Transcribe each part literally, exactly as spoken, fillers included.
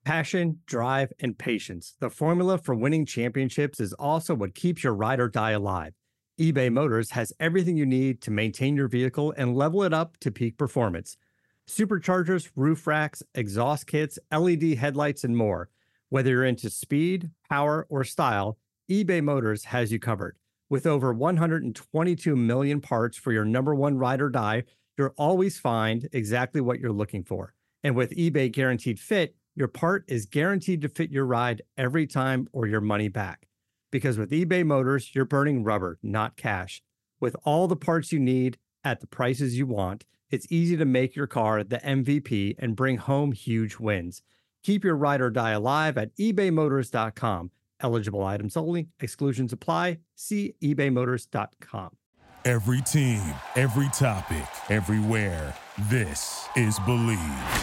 Passion, drive, and patience. The formula for winning championships is also what keeps your ride or die alive. eBay Motors has everything you need to maintain your vehicle and level it up to peak performance. Superchargers, roof racks, exhaust kits, L E D headlights, and more. Whether you're into speed, power, or style, eBay Motors has you covered. With over one hundred twenty-two million parts for your number one ride or die, you'll always find exactly what you're looking for. And with eBay Guaranteed Fit, your part is guaranteed to fit your ride every time or your money back. Because with eBay Motors, you're burning rubber, not cash. With all the parts you need at the prices you want, it's easy to make your car the M V P and bring home huge wins. Keep your ride or die alive at ebay motors dot com. Eligible items only. Exclusions apply. See ebay motors dot com. Every team, every topic, everywhere. This is Believe.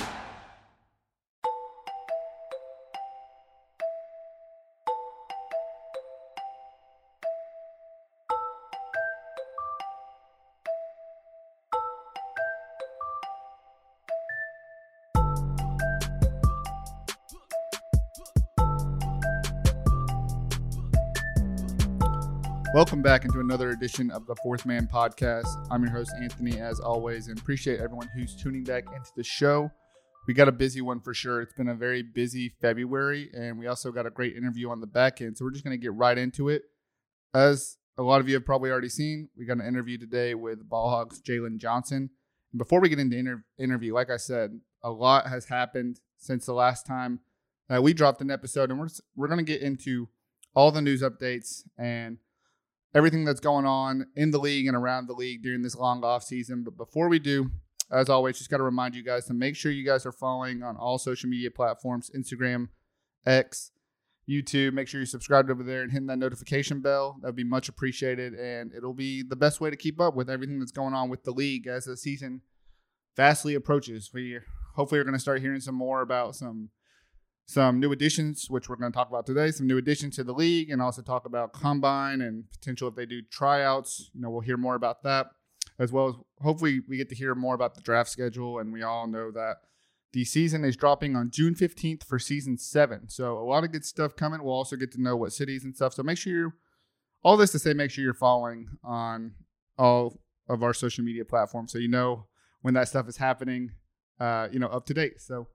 Welcome back into another edition of the Fourth Man Podcast. I'm your host, Anthony, as always, and appreciate everyone who's tuning back into the show. We got a busy one for sure. It's been a very busy February, and we also got a great interview on the back end, so we're just going to get right into it. As a lot of you have probably already seen, we got an interview today with Ball Hawks' Jalen Johnson. And before we get into the inter- interview, like I said, a lot has happened since the last time that we dropped an episode, and we're, just, we're going to get into all the news updates and everything that's going on in the league and around the league during this long off season. But before we do, as always, just got to remind you guys to make sure you guys are following on all social media platforms, Instagram, X, YouTube. Make sure you're subscribed over there and hitting that notification bell. That would be much appreciated, and it'll be the best way to keep up with everything that's going on with the league as the season vastly approaches. We hopefully are going to start hearing some more about some Some new additions, which we're going to talk about today, some new additions to the league, and also talk about combine and potential if they do tryouts. You know, we'll hear more about that, as well as hopefully we get to hear more about the draft schedule. And we all know that the season is dropping on June fifteenth for season seven. So a lot of good stuff coming. We'll also get to know what cities and stuff. So make sure you're, all this to say, make sure you're following on all of our social media platforms so you know when that stuff is happening, uh, you know, up to date. So.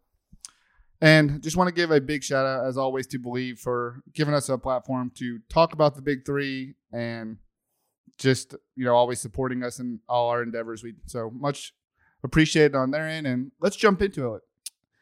And just want to give a big shout out, as always, to Believe for giving us a platform to talk about the big three and just, you know, always supporting us in all our endeavors. We so much appreciated on their end. And let's jump into it.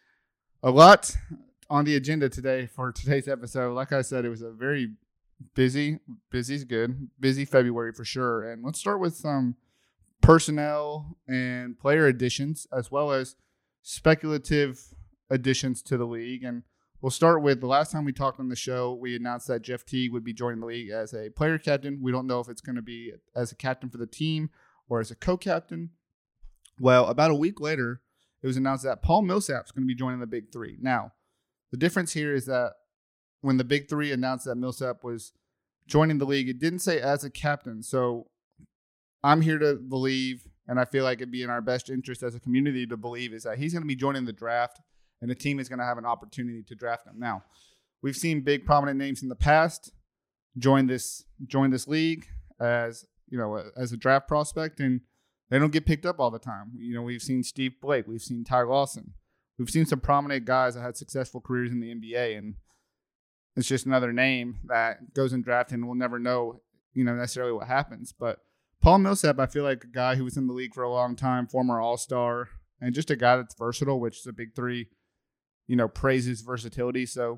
A lot on the agenda today for today's episode. Like I said, it was a very busy, busy's good, busy February for sure. And let's start with some personnel and player additions, as well as speculative additions to the league. And we'll start with the last time we talked on the show, we announced that Jeff Teague would be joining the league as a player captain. We don't know if it's going to be as a captain for the team or as a co-captain. Well, about a week later, it was announced that Paul Millsap is going to be joining the Big Three. Now, the difference here is that when the Big Three announced that Millsap was joining the league, it didn't say as a captain. So I'm here to believe, and I feel like it'd be in our best interest as a community to believe, is that he's going to be joining the draft and the team is going to have an opportunity to draft him. Now, we've seen big prominent names in the past join this join this league as, you know, as a draft prospect, and they don't get picked up all the time. You know, we've seen Steve Blake, we've seen Ty Lawson, we've seen some prominent guys that had successful careers in the N B A, and it's just another name that goes in draft, and we'll never know, you know, necessarily what happens. But Paul Millsap, I feel like a guy who was in the league for a long time, former All-Star, and just a guy that's versatile, which is a Big Three, you know, praises versatility. So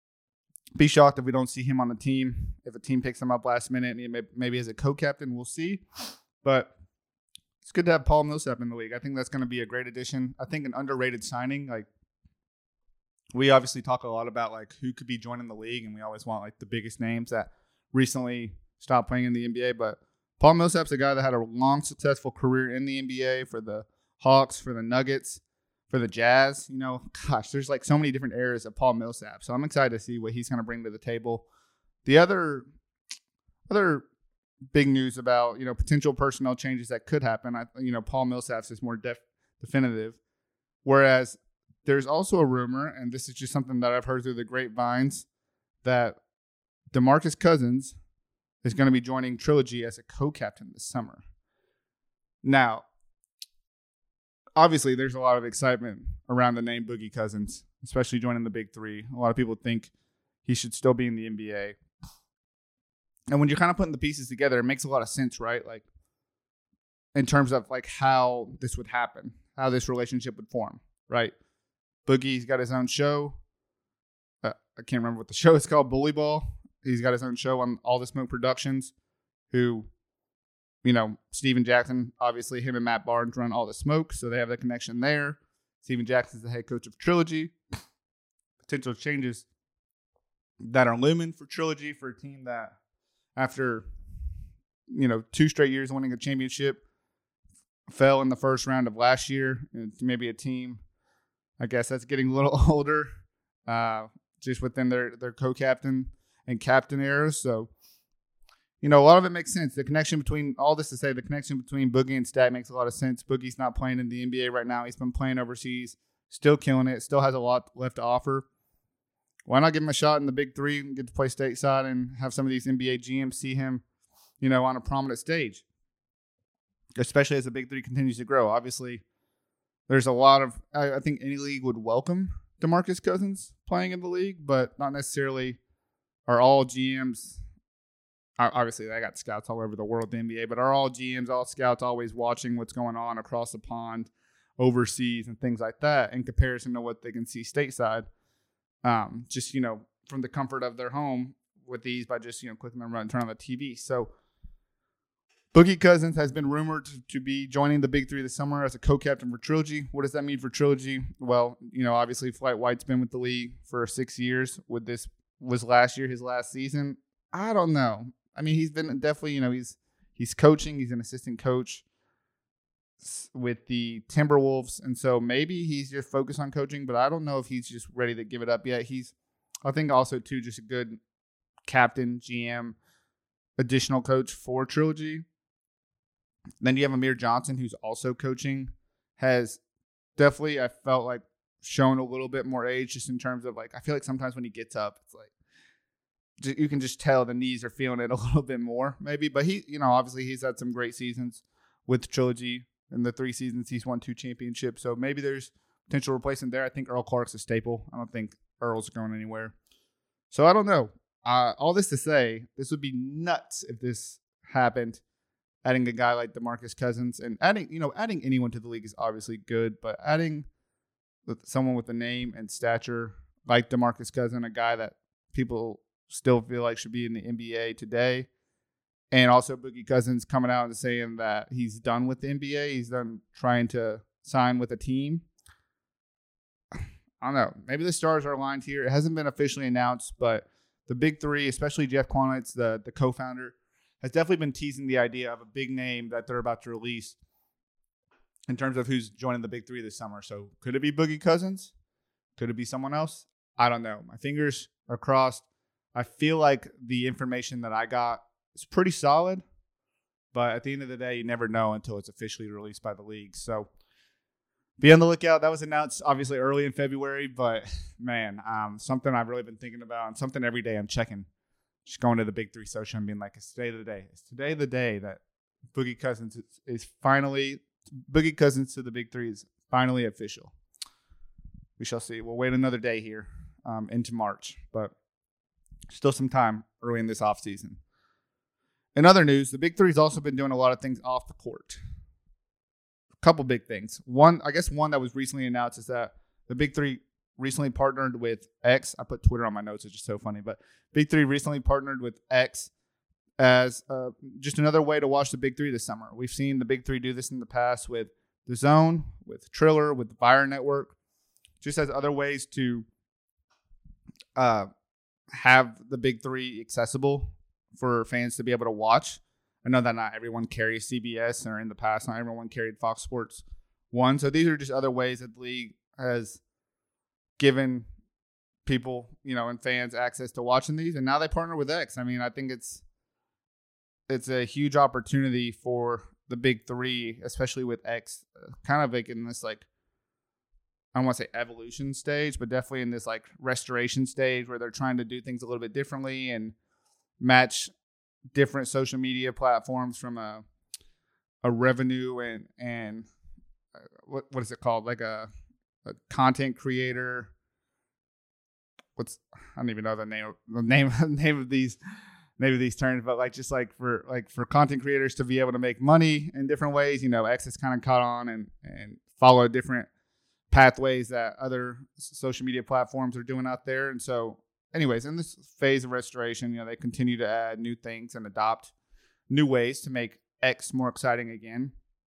be shocked if we don't see him on the team. If a team picks him up last minute and he may, maybe as a co-captain, we'll see. But it's good to have Paul Millsap in the league. I think that's going to be a great addition. I think an underrated signing. Like, we obviously talk a lot about like who could be joining the league, and we always want like the biggest names that recently stopped playing in the N B A. But Paul Millsap's a guy that had a long, successful career in the N B A for the Hawks, for the Nuggets, for the Jazz. You know, gosh, there's like so many different eras of Paul Millsap. So I'm excited to see what he's going to bring to the table. The other other big news about, you know, potential personnel changes that could happen, I, you know, Paul Millsap's is more def- definitive. Whereas there's also a rumor, and this is just something that I've heard through the grapevines, that DeMarcus Cousins is going to be joining Trilogy as a co-captain this summer. Now, obviously, there's a lot of excitement around the name Boogie Cousins, especially joining the Big Three. A lot of people think he should still be in the N B A. And when you're kind of putting the pieces together, it makes a lot of sense, right? Like, in terms of like how this would happen, how this relationship would form, right? Boogie's got his own show. Uh, I can't remember what the show is called, Bully Ball. He's got his own show on All the Smoke Productions, who, you know, Steven Jackson, obviously him and Matt Barnes run All the Smoke, so they have the connection there. Steven Jackson's the head coach of Trilogy. Potential changes that are looming for Trilogy, for a team that, after, you know, two straight years winning a championship, fell in the first round of last year. It's maybe a team, I guess, that's getting a little older, uh, just within their, their co-captain and captain eras. So, you know, a lot of it makes sense. The connection between, all this to say, the connection between Boogie and Stat makes a lot of sense. Boogie's not playing in the N B A right now. He's been playing overseas, still killing it, still has a lot left to offer. Why not give him a shot in the Big Three and get to play stateside and have some of these N B A G Ms see him, you know, on a prominent stage, especially as the Big Three continues to grow. Obviously, there's a lot of, I, I think any league would welcome DeMarcus Cousins playing in the league, but not necessarily are all G Ms. Obviously, they got scouts all over the world, the N B A, but are all G Ms, all scouts always watching what's going on across the pond, overseas, and things like that in comparison to what they can see stateside? Um, just, you know, from the comfort of their home with these by just, you know, clicking the run, turn on the T V. So Boogie Cousins has been rumored to, to be joining the Big Three this summer as a co-captain for Trilogy. What does that mean for Trilogy? Well, you know, obviously Flight White's been with the league for six years. With this was last year his last season. I don't know. I mean, he's been definitely, you know, he's he's coaching. He's an assistant coach with the Timberwolves, and so maybe he's just focused on coaching, but I don't know if he's just ready to give it up yet. He's, I think, also too just a good captain, G M, additional coach for Trilogy. Then you have Amir Johnson, who's also coaching, has definitely, I felt like, shown a little bit more age, just in terms of, like, I feel like sometimes when he gets up, it's like, you can just tell the knees are feeling it a little bit more, maybe. But he, you know, obviously he's had some great seasons with Trilogy. In the three seasons, he's won two championships. So maybe there's potential replacement there. I think Earl Clark's a staple. I don't think Earl's going anywhere. So I don't know. Uh, all this to say, this would be nuts if this happened. Adding a guy like DeMarcus Cousins, and adding, you know, adding anyone to the league is obviously good, but adding someone with a name and stature like DeMarcus Cousins, a guy that people still feel like should be in the N B A today. And also Boogie Cousins coming out and saying that he's done with the N B A. He's done trying to sign with a team. I don't know. Maybe the stars are aligned here. It hasn't been officially announced, but the Big Three, especially Jeff Kwanitz, the, the co-founder, has definitely been teasing the idea of a big name that they're about to release in terms of who's joining the Big Three this summer. So could it be Boogie Cousins? Could it be someone else? I don't know. My fingers are crossed. I feel like the information that I got is pretty solid, but at the end of the day, you never know until it's officially released by the league. So be on the lookout. That was announced obviously early in February, but man, um, something I've really been thinking about, and something every day I'm checking, just going to the Big Three social and being like, it's today the day. It's today the day that Boogie Cousins is, is finally, Boogie Cousins to the Big Three is finally official. We shall see. We'll wait another day here um, into March, but still some time early in this offseason. In other news, the Big Three's also been doing a lot of things off the court. A couple big things. One, I guess one that was recently announced is that the Big Three recently partnered with X. I put Twitter on my notes. It's just so funny. But Big Three recently partnered with X as uh, just another way to watch the Big Three this summer. We've seen the Big Three do this in the past with The Zone, with Triller, with the Fire Network. Just as other ways to uh, have the Big Three accessible for fans to be able to watch. I know that not everyone carries C B S, or in the past, not everyone carried Fox Sports one. So these are just other ways that the league has given people, you know, and fans access to watching these. And now they partner with X. I mean, I think it's it's a huge opportunity for the Big Three, especially with X, uh, kind of like in this like I don't want to say evolution stage, but definitely in this like restoration stage where they're trying to do things a little bit differently and match different social media platforms from a a revenue and and uh, what what is it called, like a, a content creator. What's I don't even know the name the name name of these name of these terms, but like just like for like for content creators to be able to make money in different ways. You know, X has kind of caught on and and follow different pathways that other social media platforms are doing out there. And so anyways, in this phase of restoration, you know, they continue to add new things and adopt new ways to make X more exciting again.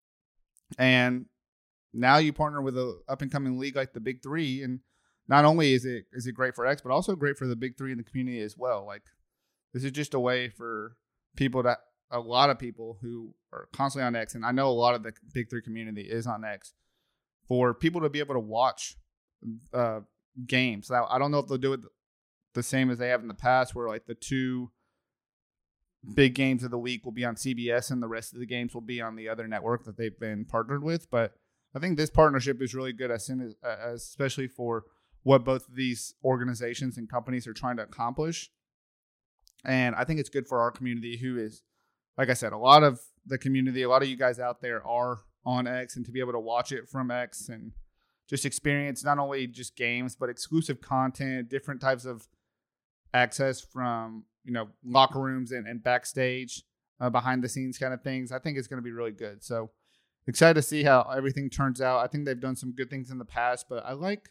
And now you partner with a up and coming league like the Big Three, and not only is it is it great for X, but also great for the Big Three in the community as well. Like, this is just a way for people to, a lot of people who are constantly on X, and I know a lot of the Big Three community is on X, for people to be able to watch uh, games. Now, I don't know if they'll do it the same as they have in the past, where like the two big games of the week will be on C B S and the rest of the games will be on the other network that they've been partnered with. But I think this partnership is really good, as soon as, uh, especially for what both of these organizations and companies are trying to accomplish. And I think it's good for our community, who is, like I said, a lot of the community, a lot of you guys out there are on X, and to be able to watch it from X and just experience not only just games, but exclusive content, different types of access from, you know, locker rooms and, and backstage, uh, behind the scenes kind of things. I think it's going to be really good. So excited to see how everything turns out. I think they've done some good things in the past, but I like,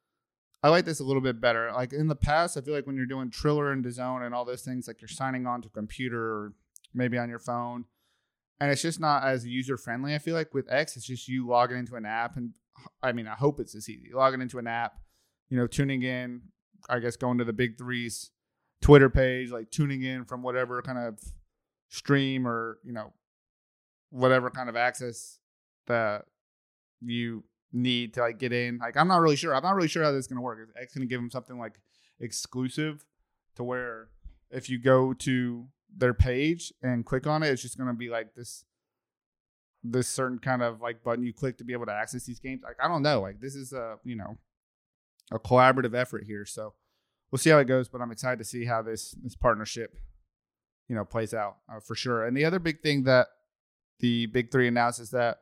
I like this a little bit better. Like in the past, I feel like when you're doing Triller and DAZN and all those things, like you're signing on to a computer or maybe on your phone, and it's just not as user friendly. I feel like with X, it's just you logging into an app, and I mean, I hope it's this easy. Logging into an app, you know, tuning in, I guess going to the Big Three's Twitter page, like tuning in from whatever kind of stream or, you know, whatever kind of access that you need to like get in. Like, I'm not really sure. I'm not really sure how this is going to work. Is X going to give them something like exclusive to where if you go to their page and click on it, it's just going to be like this, this certain kind of like button you click to be able to access these games? Like, I don't know. Like, this is a, you know, a collaborative effort here. So we'll see how it goes, but I'm excited to see how this, this partnership, you know, plays out uh, for sure. And the other big thing that the Big Three announced is that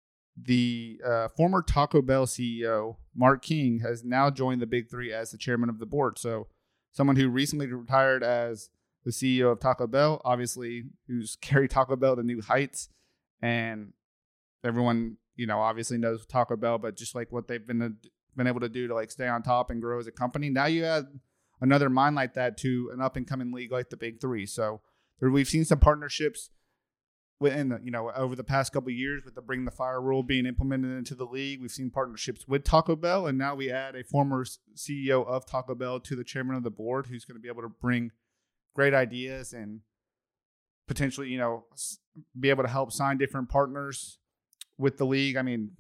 the uh, former Taco Bell C E O, Mark King, has now joined the Big Three as the chairman of the board. So someone who recently retired as the C E O of Taco Bell, obviously, who's carried Taco Bell to new heights. And everyone, you know, obviously knows Taco Bell, but just like what they've been been able to do to like stay on top and grow as a company. Now you add another mind like that to an up and coming league like the Big Three. So there, we've seen some partnerships within the, you know, over the past couple of years with the Bring the Fire rule being implemented into the league. We've seen partnerships with Taco Bell, and now we add a former C E O of Taco Bell to the chairman of the board, who's going to be able to bring great ideas and potentially, you know, be able to help sign different partners with the league. I mean,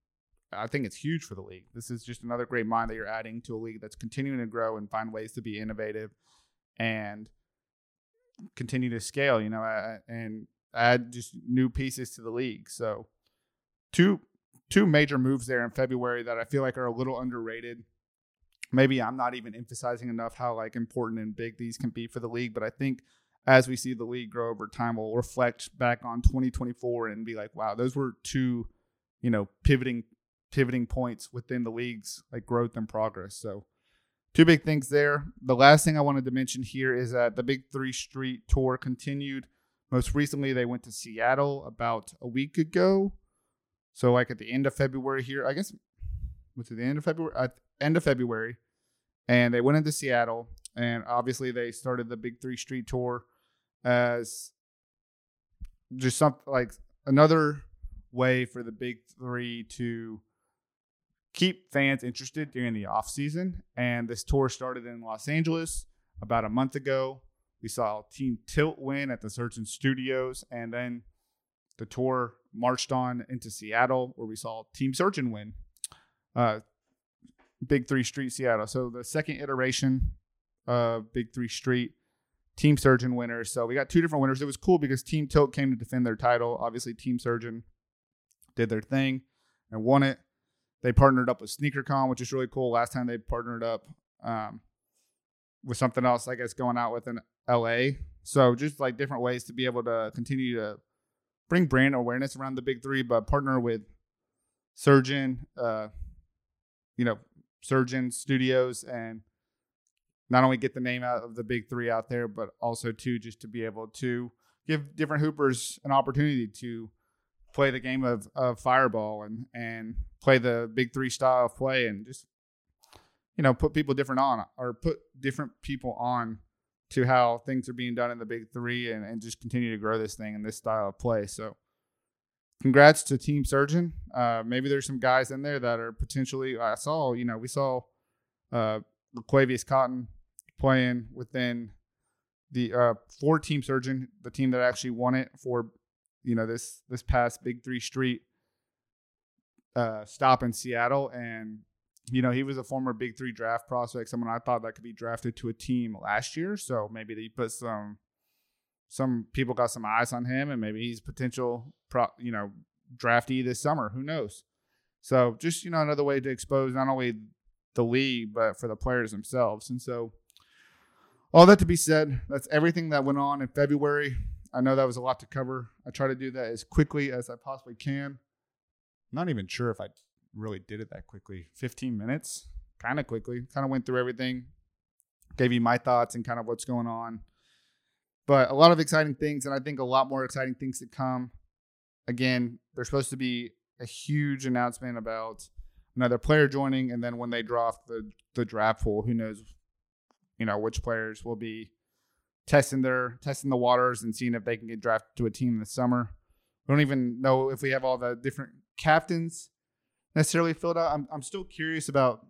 I think it's huge for the league. This is just another great mind that you're adding to a league that's continuing to grow and find ways to be innovative and continue to scale, you know, and add just new pieces to the league. So two two major moves there in February that I feel like are a little underrated. Maybe I'm not even emphasizing enough how like important and big these can be for the league, but I think as we see the league grow over time, we'll reflect back on twenty twenty-four and be like, wow, those were two, you know, pivoting pivoting points within the league's like growth and progress. So two big things there. The last thing I wanted to mention here is that the Big Three Street Tour continued. Most recently, they went to Seattle about a week ago. So like at the end of February here, I guess, was it the end of February? At end of February. And they went into Seattle. And obviously they started the Big Three Street Tour as just something like another way for the Big Three to keep fans interested during the off season. And this tour started in Los Angeles about a month ago. We saw Team Tilt win at the Surgeon Studios, and then the tour marched on into Seattle, where we saw Team Surgeon win. Uh, Big Three Street Seattle. So the second iteration of Big Three Street, Team Surgeon winners. So we got two different winners. It was cool because Team Tilt came to defend their title. Obviously, Team Surgeon did their thing and won it. they partnered up with SneakerCon, which is really cool. Last time they partnered up um, with something else, I guess, going out with in L A. So just like different ways to be able to continue to bring brand awareness around the big three, but partner with Surgeon, uh, you know, Surgeon Studios, and not only get the name out of the big three out there, but also too just to be able to give different hoopers an opportunity to play the game of, of Fireball and and play the big three style of play, and just, you know, put people different on or put different people on to how things are being done in the big three, and, and just continue to grow this thing in this style of play. So congrats to Team Surgeon. Uh, maybe there's some guys in there that are potentially, I saw, you know, we saw uh, Laquavius Cotton playing within the uh, for Team Surgeon, the team that actually won it for, you know, this this past Big Three Street uh, stop in Seattle. And, you know, he was a former Big Three draft prospect, someone I thought that could be drafted to a team last year. So maybe they put some some people got some eyes on him, and maybe he's potential, pro, you know, draftee this summer. Who knows? So just, you know, another way to expose not only the league, but for the players themselves. And so all that to be said, that's everything that went on in February. I know that was a lot to cover. I try to do that as quickly as I possibly can. I'm not even sure if I really did it that quickly. fifteen minutes, kind of quickly. Kind of went through everything, gave you my thoughts and kind of what's going on. But a lot of exciting things, and I think a lot more exciting things to come. Again, there's supposed to be a huge announcement about another player joining, and then when they draw off the, the draft pool, who knows, you know, which players will be testing their testing the waters and seeing if they can get drafted to a team this summer. We don't even know if we have all the different captains necessarily filled out. I'm I'm still curious about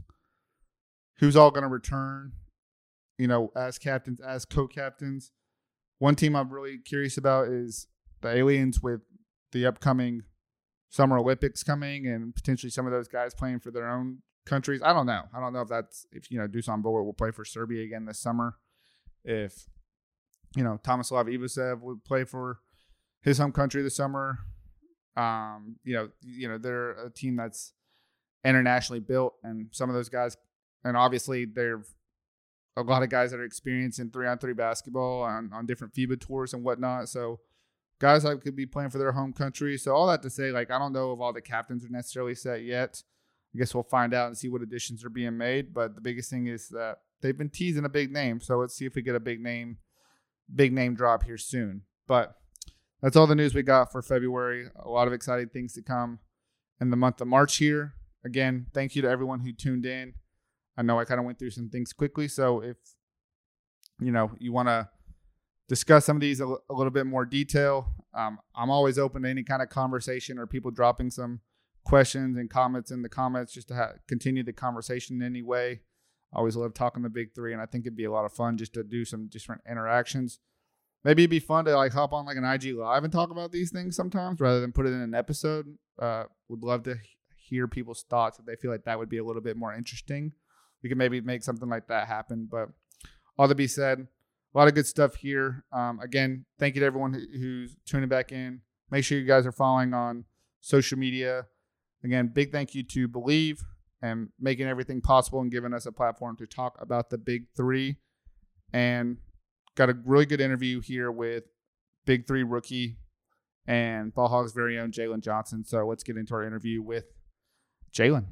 who's all going to return, you know, as captains, as co-captains. One team I'm really curious about is the Aliens, with the upcoming Summer Olympics coming and potentially some of those guys playing for their own countries. I don't know. I don't know if that's, if, you know, Dusan Boer will play for Serbia again this summer. If, you know, Tomislav Ivasev would play for his home country this summer. Um, you know, you know, they're a team that's internationally built, and some of those guys, and obviously they're a lot of guys that are experienced in three on three basketball on, on different FIBA tours and whatnot. So guys that could be playing for their home country. So all that to say, like, I don't know if all the captains are necessarily set yet. I guess we'll find out and see what additions are being made. But the biggest thing is that they've been teasing a big name. So let's see if we get a big name, big name drop here soon. But that's all the news we got for February. A lot of exciting things to come in the month of March here. Again, thank you to everyone who tuned in. I know I kind of went through some things quickly. So if, you know, you want to discuss some of these a, l- a little bit more detail, um, I'm always open to any kind of conversation or people dropping some questions and comments in the comments just to ha- continue the conversation in any way. I always love talking the big three, and I think it'd be a lot of fun just to do some different interactions. Maybe it'd be fun to like hop on like an I G Live and talk about these things sometimes rather than put it in an episode. Uh, would love to hear people's thoughts if they feel like that would be a little bit more interesting. We could maybe make something like that happen. But all to be said, a lot of good stuff here. Um, again, thank you to everyone who, who's tuning back in. Make sure you guys are following on social media. Again, big thank you to Believe and making everything possible and giving us a platform to talk about the big three. And got a really good interview here with Big Three rookie and Ball Hogs' very own Jalen Johnson. So let's get into our interview with Jalen.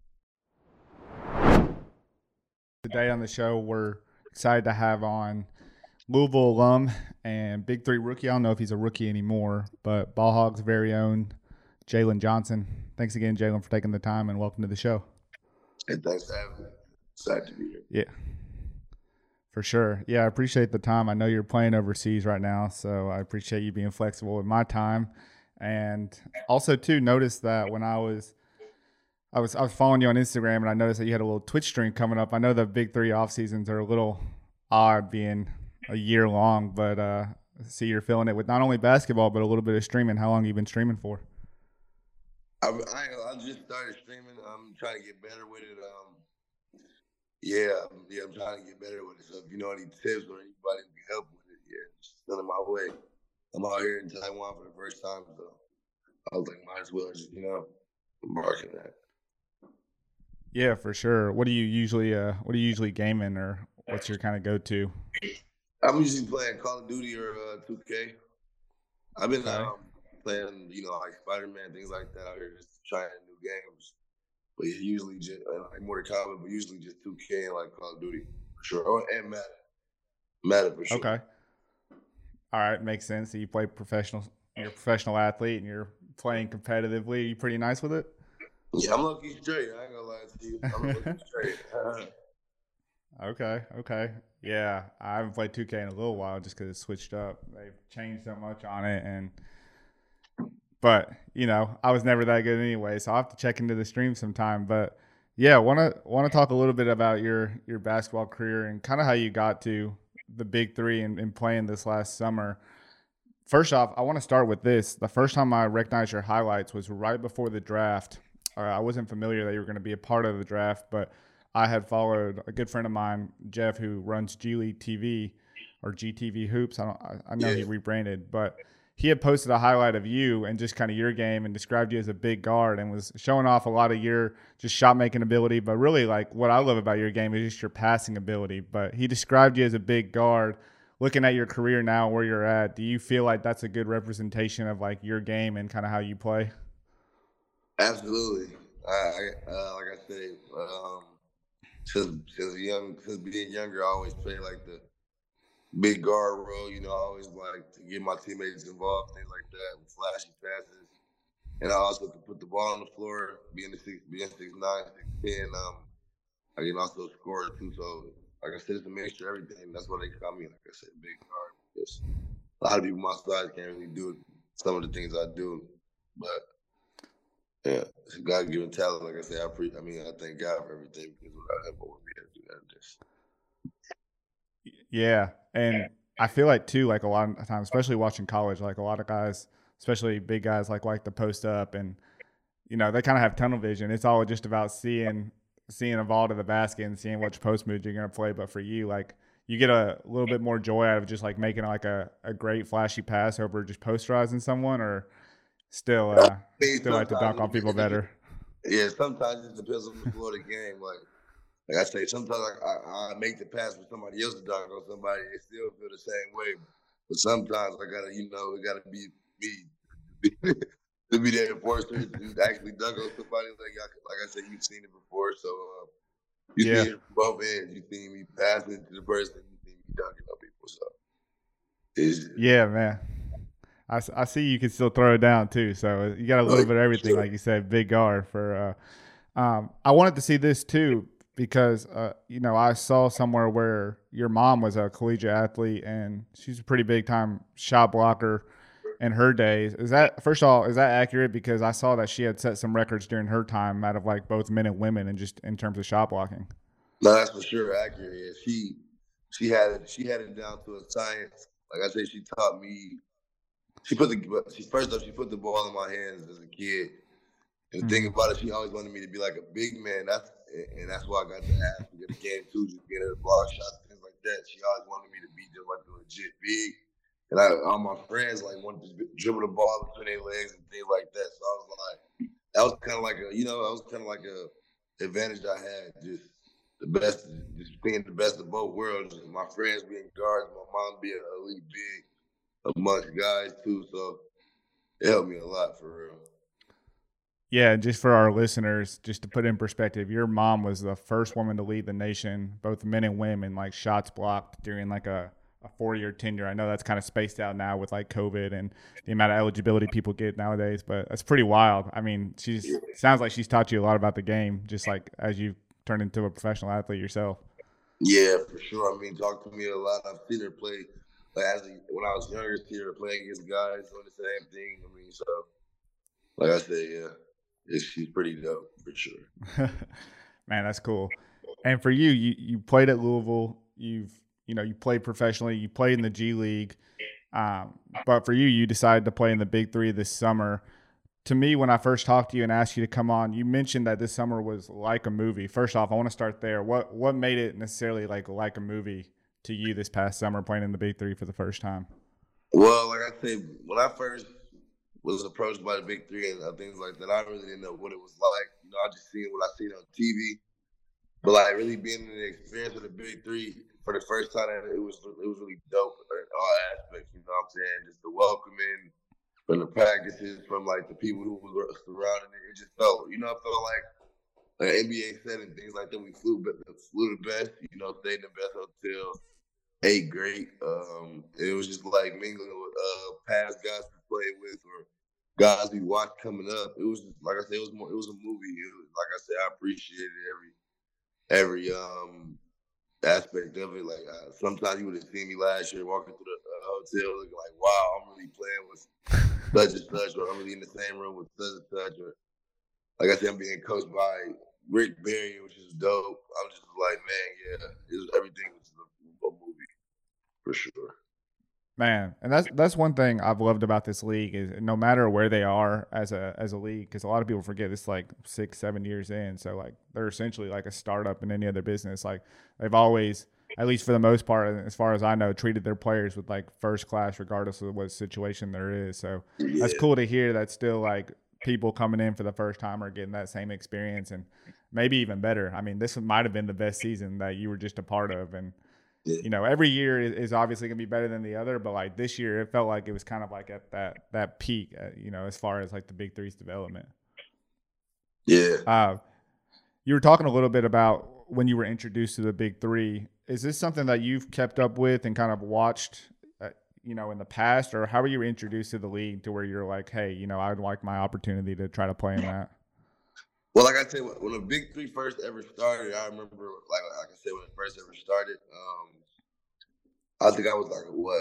Today on the show, we're excited to have on Louisville alum and Big Three rookie. I don't know if he's a rookie anymore, but Ball Hogs' very own Jalen Johnson. Thanks again, Jalen, for taking the time, and welcome to the show. Hey, thanks for having me. Excited to be here. Yeah, for sure. Yeah, I appreciate the time. I know you're playing overseas right now, so I appreciate you being flexible with my time. And also, too, notice that when I was I was I was following you on Instagram, and I noticed that you had a little Twitch stream coming up. I know the Big Three off seasons are a little odd, being a year long, but uh, I see you're filling it with not only basketball but a little bit of streaming. How long have you been streaming for? I, I, I just started streaming. I'm trying to get better with it. Um, yeah, yeah, I'm trying to get better with it. So if you know any tips or anybody who can help with it, yeah, just send them my way. I'm out here in Taiwan for the first time, so I was like, might as well just, you know, embark in that. Yeah, for sure. What do you usually uh what do you usually gaming, or what's your kind of go to? I'm usually playing Call of Duty or uh, two K. I've been Okay. um, playing, you know, like Spider-Man, things like that out here, just trying new games. But yeah, usually just uh, like Mortal Kombat, but usually just two K and like Call of Duty for sure. Oh, and Madden, Madden for sure. Okay. All right, makes sense. So you play professional, you're a professional athlete, and you're playing competitively. Are you pretty nice with it? Yeah, I'm lucky straight. I ain't gonna lie to you. I'm lucky straight. Okay, okay. Yeah, I haven't played two K in a little while just because it switched up. They've changed so much on it, and but you know, I was never that good anyway, so I'll have to check into the stream sometime. But yeah, want to want to talk a little bit about your your basketball career and kind of how you got to the Big Three and, and playing this last summer. First off, I want to start with this. The first time I recognized your highlights was right before the draft. Uh, I wasn't familiar that you were going to be a part of the draft, but I had followed a good friend of mine, Jeff, who runs G League T V or G T V Hoops. I don't, I, I know Yeah. he rebranded, but he had posted a highlight of you and just kind of your game and described you as a big guard and was showing off a lot of your just shot making ability. But really, like what I love about your game is just your passing ability. But he described you as a big guard. Looking at your career now, where you're at, do you feel like that's a good representation of like your game and kind of how you play? Absolutely. I, I uh, like I said, um, since since young, since being younger, I always played like the big guard role. You know, I always like to get my teammates involved, things like that, with flashy passes. And I also can put the ball on the floor, being the six, being six nine, six ten. Um, I can also score too. So, like I said, it's a mixture of everything. That's why they call me, like I said, big guard. Because a lot of people my size can't really do some of the things I do, but yeah, it's a God-given talent. Like I said, I pre- I mean, I thank God for everything because without him, I wouldn't be able to do that. This. Yeah, and I feel like too, like a lot of times, especially watching college, like a lot of guys, especially big guys, like like to post up, and you know they kind of have tunnel vision. It's all just about seeing seeing a ball to the basket and seeing which post move you're gonna play. But for you, like you get a little bit more joy out of just like making like a, a great flashy pass over just posterizing someone, or still uh, still like to dunk on people better. Yeah, sometimes it depends on the flow of the game. Like like I say, sometimes I, I, I make the pass for somebody else to dunk on somebody, they still feel the same way. But sometimes I gotta, you know, it gotta be me to be the enforcer to actually dunk on somebody. Like like I said, you've seen it before, so uh, you Yeah. see it from both ends. You see me passing to the person, you see me dunking on people. So it's, Yeah, man. I, s- I see you can still throw it down too. So you got a little bit of everything, like you said, big guard for. Uh, um, I wanted to see this too because uh, you know I saw somewhere where your mom was a collegiate athlete and she's a pretty big time shot blocker in her days. Is that first of all is that accurate? Because I saw that she had set some records during her time out of like both men and women, and just in terms of shot blocking. no, that's for sure accurate. Yeah, she she had it she had it down to a science. Like I said, she taught me. She put the she first off she put the ball in my hands as a kid. And the Mm-hmm. thing about it, she always wanted me to be like a big man. That's and that's why I got the ass to get the game too, just being able to block shots, things like that. She always wanted me to be just like a legit big. And I, all my friends like wanted to dribble the ball between their legs and things like that. So I was like, that was kind of like a, you know, that was kind of like a advantage I had, just the best, just being the best of both worlds. My friends being guards, my mom being elite big amongst guys too. So it helped me a lot for real. Yeah, just for our listeners, just to put in perspective, your mom was the first woman to lead the nation, both men and women, like shots blocked during like a, a four-year tenure. I know that's kind of spaced out now with like COVID and the amount of eligibility people get nowadays, but that's pretty wild. I mean, she's sounds like she's taught you a lot about the game, just like as you've turned into a professional athlete yourself. Yeah, for sure. I mean, talk to me a lot. I've seen her play. Like, as a, when I was younger, see her playing against guys doing the same thing. I mean, so like I said, yeah. She's pretty dope for sure. Man, that's cool. And for you, you you played at Louisville. You've you know you played professionally. You played in the G League. Um, but for you, you decided to play in the Big Three this summer. To me, when I first talked to you and asked you to come on, you mentioned that this summer was like a movie. First off, I want to start there. What what made it necessarily like like a movie to you this past summer playing in the Big Three for the first time? Well, like I said, when I first was approached by the Big Three and things like that, I really didn't know what it was like. You know, I just seen what I seen on T V. But like really being in the experience of the Big Three for the first time, it was it was really dope in all aspects. You know what I'm saying? Just the welcoming from the practices, from like the people who were surrounding it. It just felt, you know, it felt like like N B A setting, things like that. We flew, flew the best. You know, stayed in the best hotel, ate great. Um, it was just like mingling with uh, past guys we played with or guys we watched coming up. It was just, like I said, it was more. It was a movie. It was, like I said, I appreciated every every um aspect of it. Like uh, sometimes you would have seen me last year walking through the uh, hotel, looking like, wow, I'm really playing with such and such, or I'm really in the same room with such and such, or like I said, I'm being coached by Rick Barry, which is dope. I'm just like, man, yeah, it was, everything was a, a movie for sure. Man, and that's that's one thing I've loved about this league is no matter where they are as a as a league, because a lot of people forget it's like six, seven years in. So like they're essentially like a startup in any other business. Like they've always, at least for the most part, as far as I know, treated their players with like first class, regardless of what situation there is. So Yeah. that's cool to hear that still like people coming in for the first time are getting that same experience and maybe even better. I mean, this might have been the best season that you were just a part of. And Yeah. you know, every year is obviously going to be better than the other, but like this year, it felt like it was kind of like at that that peak, uh, you know, as far as like the Big Three's development. Yeah. Uh, you were talking a little bit about when you were introduced to the Big Three. Is this something that you've kept up with and kind of watched, uh, you know, in the past, or how were you introduced to the league to where you're like, hey, you know, I would like my opportunity to try to play in that? Well, like I said, when the Big Three first ever started, I remember, like, like I said, when it first ever started, um, I think I was like, what?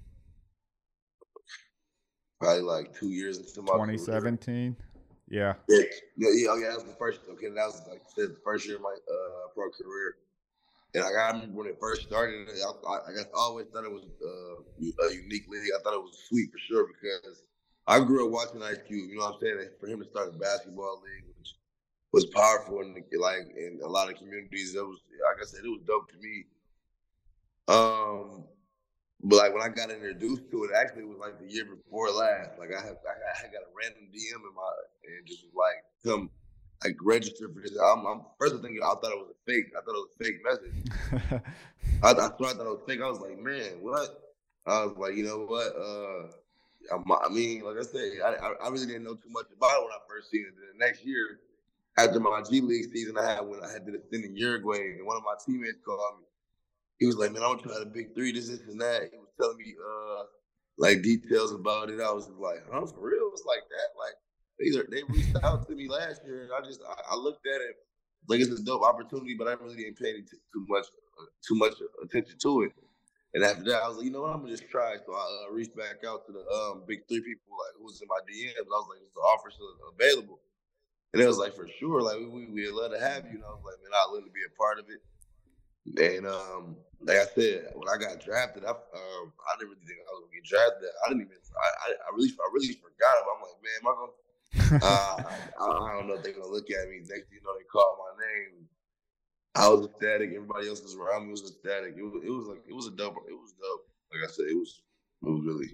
Probably like two years into my twenty seventeen? Yeah. career. Yeah, yeah, oh yeah, that was the first, okay, that was, like I said, the first year of my uh, pro career. And like, I remember when it first started, I, I, I guess I always thought it was uh, a unique league. I thought it was sweet for sure because I grew up watching Ice Cube, you know what I'm saying? And for him to start a basketball league, which was powerful in the, like in a lot of communities. It was, like I said, it was dope to me. Um, but like when I got introduced to it, actually it was like the year before last. Like I have, I got a random D M in my and just was like, come, like register for this. I'm, I'm first thing I thought it was a fake. I thought it was a fake message. I, I thought I thought it was fake. I was like, man, what? I was like, you know what? Uh, I, I mean, like I said, I, I really didn't know too much about it when I first seen it. Then the next year, after my G League season I had when I had did a stint in Uruguay, and one of my teammates called me. He was like, man, I want to try the Big Three, this, this, and that. He was telling me uh, like details about it. I was like, huh, for real? It's like that? Like they they reached out to me last year, and I just I, I looked at it like it's a dope opportunity, but I really didn't pay any t- too much uh, too much attention to it. And after that, I was like, you know what? I'm gonna just try. So I uh, reached back out to the um, Big Three people, like who was in my D Ms. I was like, is the offer still available? And it was like, for sure, like, we, we'd love to have you. And I was like, man, I'd love to be a part of it. And um, like I said, when I got drafted, I um, I didn't really think I was going to get drafted. I didn't even, I, I, I really I really forgot about it. I'm like, man, am I going to, uh, I, I don't know if they're going to look at me. Next thing you know, they called my name. I was ecstatic. Everybody else was around me was ecstatic. It was, it was like, it was a dope, it was dope. Like I said, it was, it was really.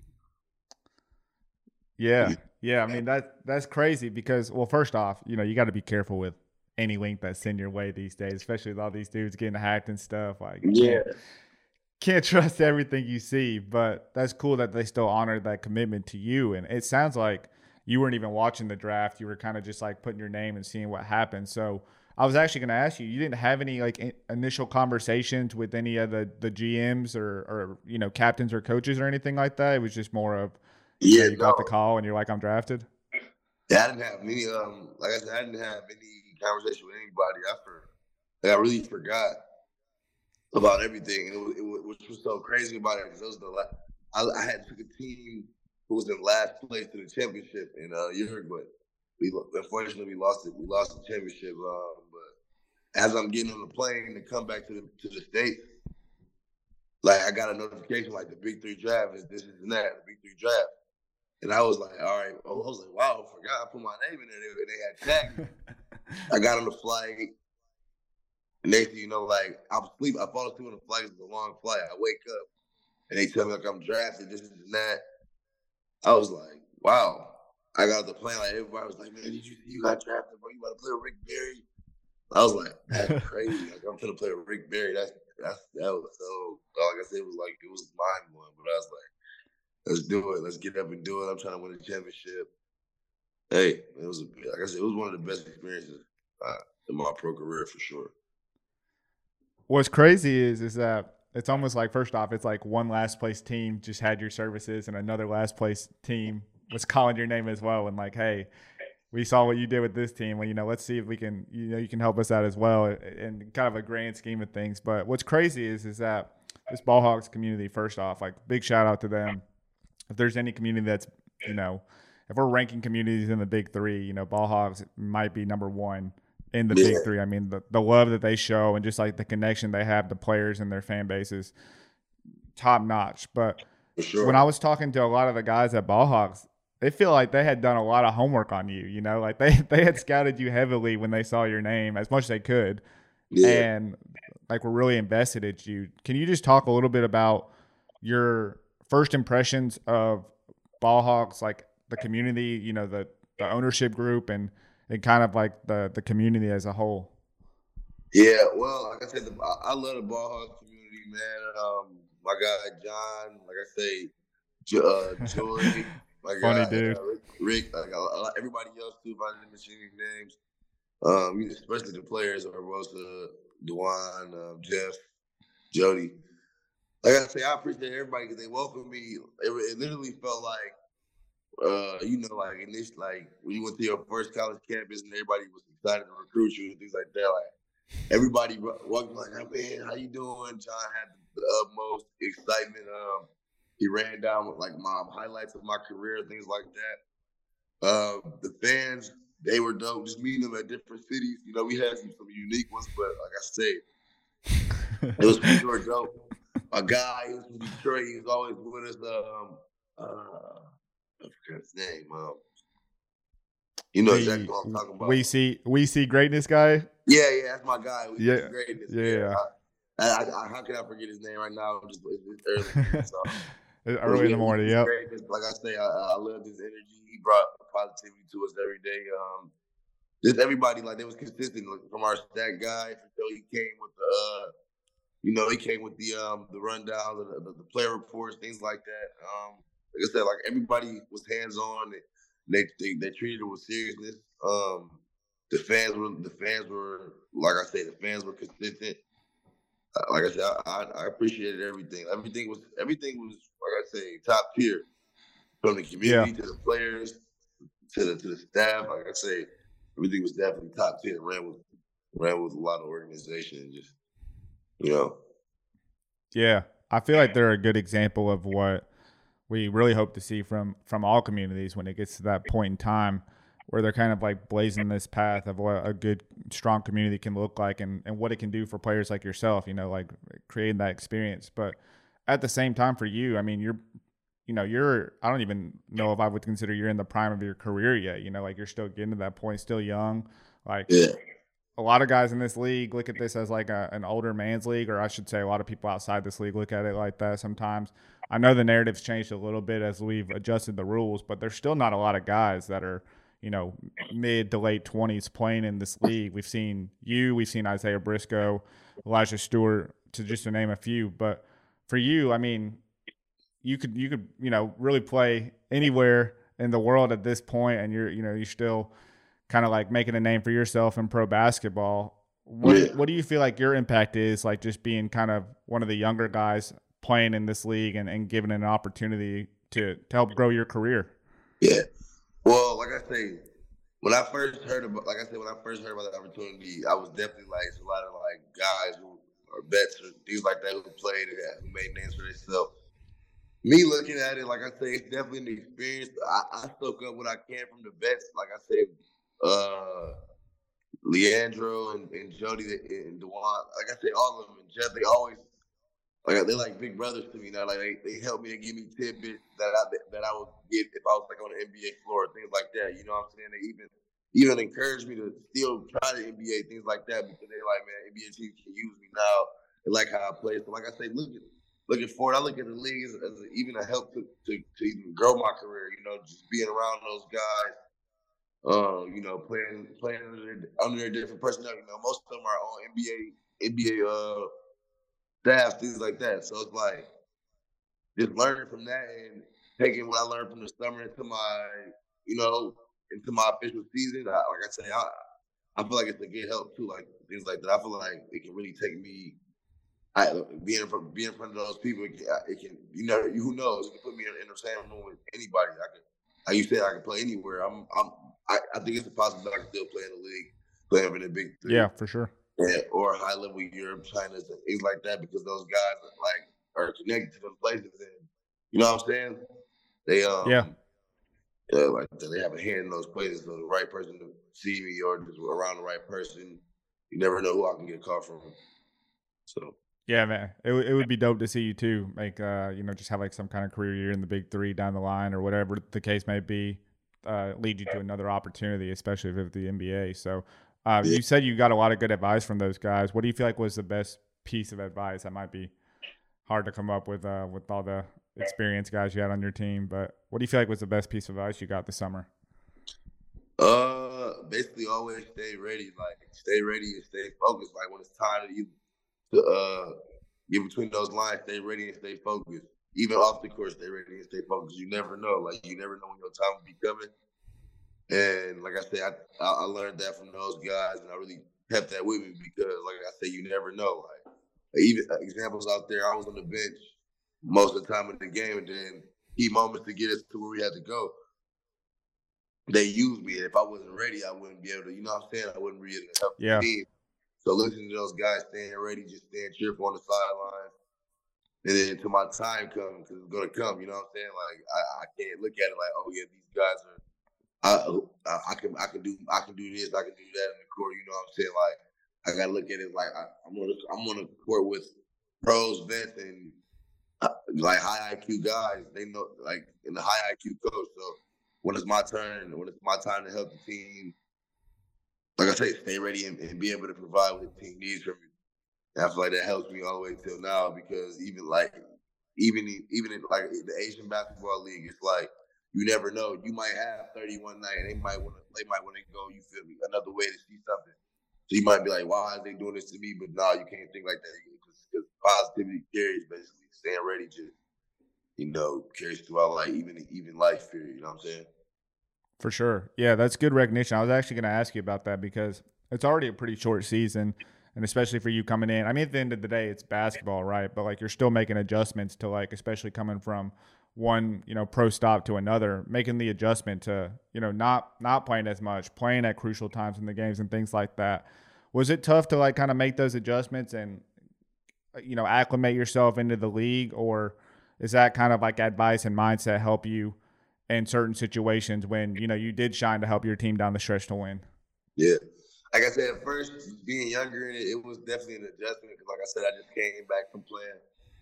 Yeah. Yeah, I mean, that that's crazy because, well, first off, you know, you got to be careful with any link that's sent your way these days, especially with all these dudes getting hacked and stuff. Like, Yeah. Can't, can't trust everything you see, but that's cool that they still honored that commitment to you. And it sounds like you weren't even watching the draft. You were kind of just like putting your name and seeing what happened. So I was actually going to ask you, you didn't have any like in- initial conversations with any of the, the G Ms or, or, you know, captains or coaches or anything like that? It was just more of, Yeah, you know, you no. got the call and you're like, I'm drafted? Yeah, I didn't have any. Um, like I said, I didn't have any conversation with anybody. I for, like, I really forgot about everything, and it was, it was, which was so crazy about it because it was the last. I, I had took a team who was in last place to the championship in uh, Uruguay. We unfortunately we lost it. We lost the championship. Um, but as I'm getting on the plane to come back to the to the States, like I got a notification like the Big Three draft is this is and that the Big Three draft. And I was like, all right. I was like, wow, I forgot I put my name in there. And they had tagged me. I got on the flight. And next thing you know, like, I'm asleep. I fall asleep on the flight. It's a long flight. I wake up. And they tell me, like, I'm drafted, this and that. I was like, wow. I got off the plane, like everybody was like, "Man, did you you got drafted, bro? You about to play with Rick Barry?" I was like, "That's crazy! Like I'm gonna play with Rick Barry. That's that's that was so." Like I said, it was like it was mind blowing. But I was like, "Let's do it. Let's get up and do it. I'm trying to win a championship." Hey, it was like I said, it was one of the best experiences uh, in my pro career for sure. What's crazy is is that it's almost like, first off, it's like one last place team just had your services and another last place team was calling your name as well, and like, hey, we saw what you did with this team. Well, you know, let's see if we can, you know, you can help us out as well in kind of a grand scheme of things. But what's crazy is is that this Ball Hogs community, first off, like big shout out to them. If there's any community that's, you know, if we're ranking communities in the big three, you know, Ball Hogs might be number one in the yeah. big three. I mean, the, the love that they show and just like the connection they have to players and their fan bases, top notch. But sure. when I was talking to a lot of the guys at Ball Hogs, they feel like they had done a lot of homework on you, you know, like they, they had scouted you heavily when they saw your name as much as they could. Yeah. And like, we're really invested in you. Can you just talk a little bit about your first impressions of Ball Hogs, like the community, you know, the, the ownership group and, and kind of like the, the community as a whole? Yeah, well, like I said, the, I love the Ball Hogs community, man. Um, my guy, John, like I say, uh, Joy. My Funny guy, dude. Uh, Rick, Rick, like uh, everybody else too, if I didn't mention any names, um, especially the players, are Rosa, Dewan, um, Jeff, Jody. Like I say, I appreciate everybody because they welcomed me. It, it literally felt like, uh, you know, like in this, like when you went to your first college campus and everybody was excited to recruit you and things like that. Like everybody walked like, oh, man, how you doing? John had the utmost excitement. Um, He ran down with like my highlights of my career, things like that. Uh, the fans, they were dope. Just meeting them at different cities. You know, we had some, some unique ones, but like I said, it was for sure dope. A guy who was from Detroit, he was always with us. Um, uh, I forgot his name. Um, you know we, exactly what I'm talking about. We see, we see greatness guy. Yeah, yeah, that's my guy. We yeah, see greatness. Yeah. I, I, I, how can I forget his name right now? Just it's early. So. Early in the morning, yeah. Like I say, I, I love his energy. He brought positivity to us every day. Um, just everybody, like, they was consistent. Like, from our stat guy, he came with the, uh, you know, he came with the um, the rundown, the, the, the player reports, things like that. Um, like I said, like everybody was hands on. They, they they treated it with seriousness. Um, the fans were the fans were like I say, the fans were consistent. Like I said, I, I appreciated everything. Everything was everything was like I say, top tier. From the community yeah. to the players to the to the staff. Like I say, everything was definitely top tier. Ran with ran with a lot of organization and just you know. Yeah, I feel like they're a good example of what we really hope to see from from all communities when it gets to that point in time where they're kind of like blazing this path of what a good, strong community can look like and, and what it can do for players like yourself, you know, like creating that experience. But at the same time for you, I mean, you're, you know, you're, I don't even know if I would consider you're in the prime of your career yet, you know, like you're still getting to that point, still young. Like yeah. a lot of guys in this league look at this as like a, an older man's league, or I should say a lot of people outside this league look at it like that sometimes. I know the narrative's changed a little bit as we've adjusted the rules, but there's still not a lot of guys that are, you know, mid to late twenties playing in this league. We've seen you, we've seen Isaiah Briscoe, Elijah Stewart, to just to name a few. But for you, I mean, you could, you could, you know, really play anywhere in the world at this point, and you're, you know, you're still kind of like making a name for yourself in pro basketball. What, yeah. what do you feel like your impact is, like just being kind of one of the younger guys playing in this league and, and given an opportunity to, to help grow your career? Yeah. Well, like I say, when I first heard about, like I said, when I first heard about the opportunity, I was definitely like, it's a lot of like guys who are vets or things like that who played and who made names for themselves. Me looking at it, like I say, it's definitely an experience. I, I soak up what I can from the vets. Like I said, uh, Leandro and, and Jody and Dewan, like I say, all of them, and Jeff, they always, like they're like big brothers to me now. Like they, they help me and give me tidbits that I that I would get if I was like on the N B A floor, things like that. You know what I'm saying? They even even encourage me to still try the N B A, things like that, because they're like, man, N B A teams can use me now. They like how I play. So like I say, look at looking forward, I look at the league as, as even a help to, to, to even grow my career. You know, just being around those guys. Um, you know, playing playing under their, under their different personnel. You know, most of them are on N B A N B A uh, staff, things like that. So it's like just learning from that and taking what I learned from the summer into my, you know, into my official season. I, like I say, I I feel like it's a good help too, like things like that. I feel like it can really take me. I being in front, being in front of those people, it can, it can you know, who knows? It can put me in, in the same room with anybody. I can, like you said, I can play anywhere. I'm, I'm, I, I think it's a possibility I can still play in the league, play in the big three. Yeah, for sure. Yeah, or high level Europe, China, things like that, because those guys are like are connected to them places, and you know what I'm saying? They um, yeah, uh, like they have a hand in those places. So the right person to see me, or just around the right person, you never know who I can get caught from. So. Yeah, man, it it would be dope to see you too. Make uh, you know, just have like some kind of career year in the big three down the line, or whatever the case may be. Uh, lead you to another opportunity, especially if it's the N B A. So, uh, Yeah. you said you got a lot of good advice from those guys. What do you feel like was the best piece of advice? That might be hard to come up with uh, with all the experienced guys you had on your team. But what do you feel like was the best piece of advice you got this summer? Uh, basically, always stay ready. Like, stay ready and stay focused. Like, when it's time to you to uh get between those lines, stay ready and stay focused. Even off the court, stay ready and stay focused. You never know. Like, you never know when your time will be coming. And like I said, I I learned that from those guys, and I really kept that with me because, like I said, you never know. Like, even examples out there, I was on the bench most of the time of the game, and then key moments to get us to where we had to go. They used me. If I wasn't ready, I wouldn't be able to, you know what I'm saying? I wouldn't be able to help Yeah. the team. So listening to those guys staying ready, just staying cheerful on the sidelines. And then until my time comes, because it's going to come, you know what I'm saying? Like, I, I can't look at it like, oh, yeah, these guys are, I, I can I can do I can do this, I can do that in the court, you know what I'm saying? Like, I got to look at it like I, I'm on a, I'm on a court with pros, vets, and uh, like high I Q guys. They know, like, in the high I Q coach. So when it's my turn, when it's my time to help the team, like I say, stay ready and, and be able to provide what the team needs from me. And I feel like that helps me all the way till now, because even like even even in like the Asian Basketball League, it's like you never know. You might have thirty one night, and they might want to they might want to go. You feel me? Another way to see something. So you might be like, why are they doing this to me? But no, you can't think like that, because positivity carries. Basically, staying ready just you know carries throughout like even even life period. You know what I'm saying? For sure. Yeah, that's good recognition. I was actually going to ask you about that because it's already a pretty short season, and especially for you coming in. I mean, at the end of the day, it's basketball, right? But, like, you're still making adjustments to, like, especially coming from one, you know, pro stop to another, making the adjustment to, you know, not not playing as much, playing at crucial times in the games and things like that. Was it tough to, like, kind of make those adjustments and, you know, acclimate yourself into the league, or is that kind of like advice and mindset help you in certain situations when, you know, you did shine to help your team down the stretch to win? Yeah. Like I said, at first, being younger in it, it was definitely an adjustment because, like I said, I just came back from playing,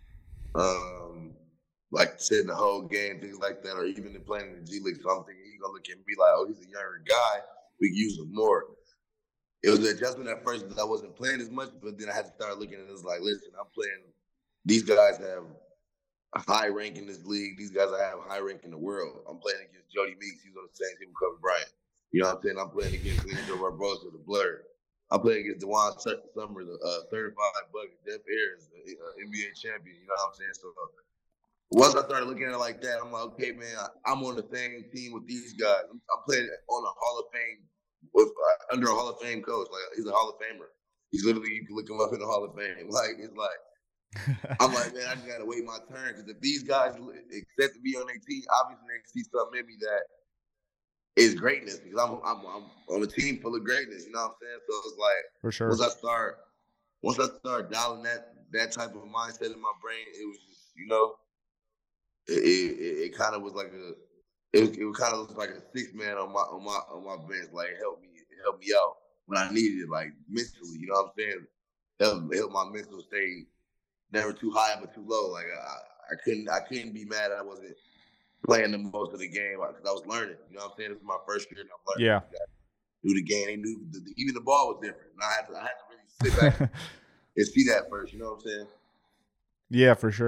um, like, sitting the whole game, things like that, or even playing in the G League. So I'm thinking he's going to look at me like, oh, he's a younger guy. We can use him more. It was an adjustment at first because I wasn't playing as much, but then I had to start looking at it as like, listen, I'm playing – these guys have – a high rank in this league. These guys I have high rank in the world. I'm playing against Jody Meeks. He's on the same team with Kobe Bryant. You know what I'm saying? I'm playing against Leandro Barbosa, the Blur. I'm playing against DeJuan Summer, the uh, thirty-five bucket, Dev Ayers, the uh, N B A champion. You know what I'm saying? So once I started looking at it like that, I'm like, okay, man, I, I'm on the same team with these guys. I'm, I'm playing on a Hall of Fame with uh, under a Hall of Fame coach. Like, he's a Hall of Famer. He's literally, you can look him up in the Hall of Fame. Like, it's like, I'm like, man, I just gotta wait my turn, because if these guys accept to be on their team, obviously they see something in me that is greatness, because I'm, I'm I'm on a team full of greatness. You know what I'm saying? So it's like, for sure. Once I start, once I start dialing that that type of mindset in my brain, it was just, you know, it it, it kind of was like a, it, it kind of looked like a six man on my on my on my bench, like help me help me out when I needed it, like mentally. You know what I'm saying? Help help my mental stay never too high but too low. Like I, I couldn't, I couldn't be mad that I wasn't playing the most of the game because I was learning. You know what I'm saying? This is my first year, and I'm learning. Yeah. Knew the game. They knew the, the, even the ball was different. And I had to, I had to really sit back and see that first. You know what I'm saying? Yeah, for sure.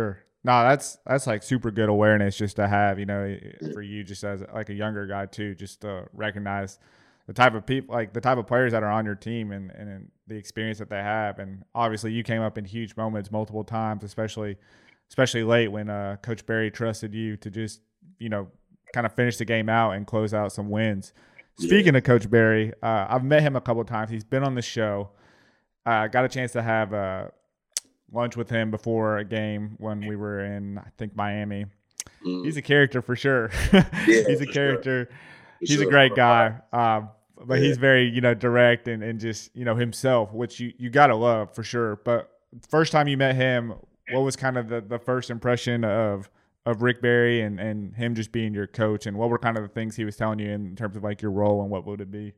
No, that's that's like super good awareness just to have, you know, for you just as like a younger guy too, just to recognize the type of people, like the type of players that are on your team and, and the experience that they have. And obviously you came up in huge moments multiple times, especially especially late when uh, Coach Berry trusted you to just, you know, kind of finish the game out and close out some wins. Speaking yeah. of Coach Berry, uh, I've met him a couple of times. He's been on the show. I uh, got a chance to have uh, lunch with him before a game when we were in, I think, Miami. Mm. He's a character for sure. Yeah, he's a character. Sure. He's sure. a great guy. Um, but yeah. he's very, you know, direct and, and just, you know, himself, which you, you got to love for sure. But first time you met him, what was kind of the, the first impression of of Rick Barry and, and him just being your coach? And what were kind of the things he was telling you in terms of like your role and what would it be?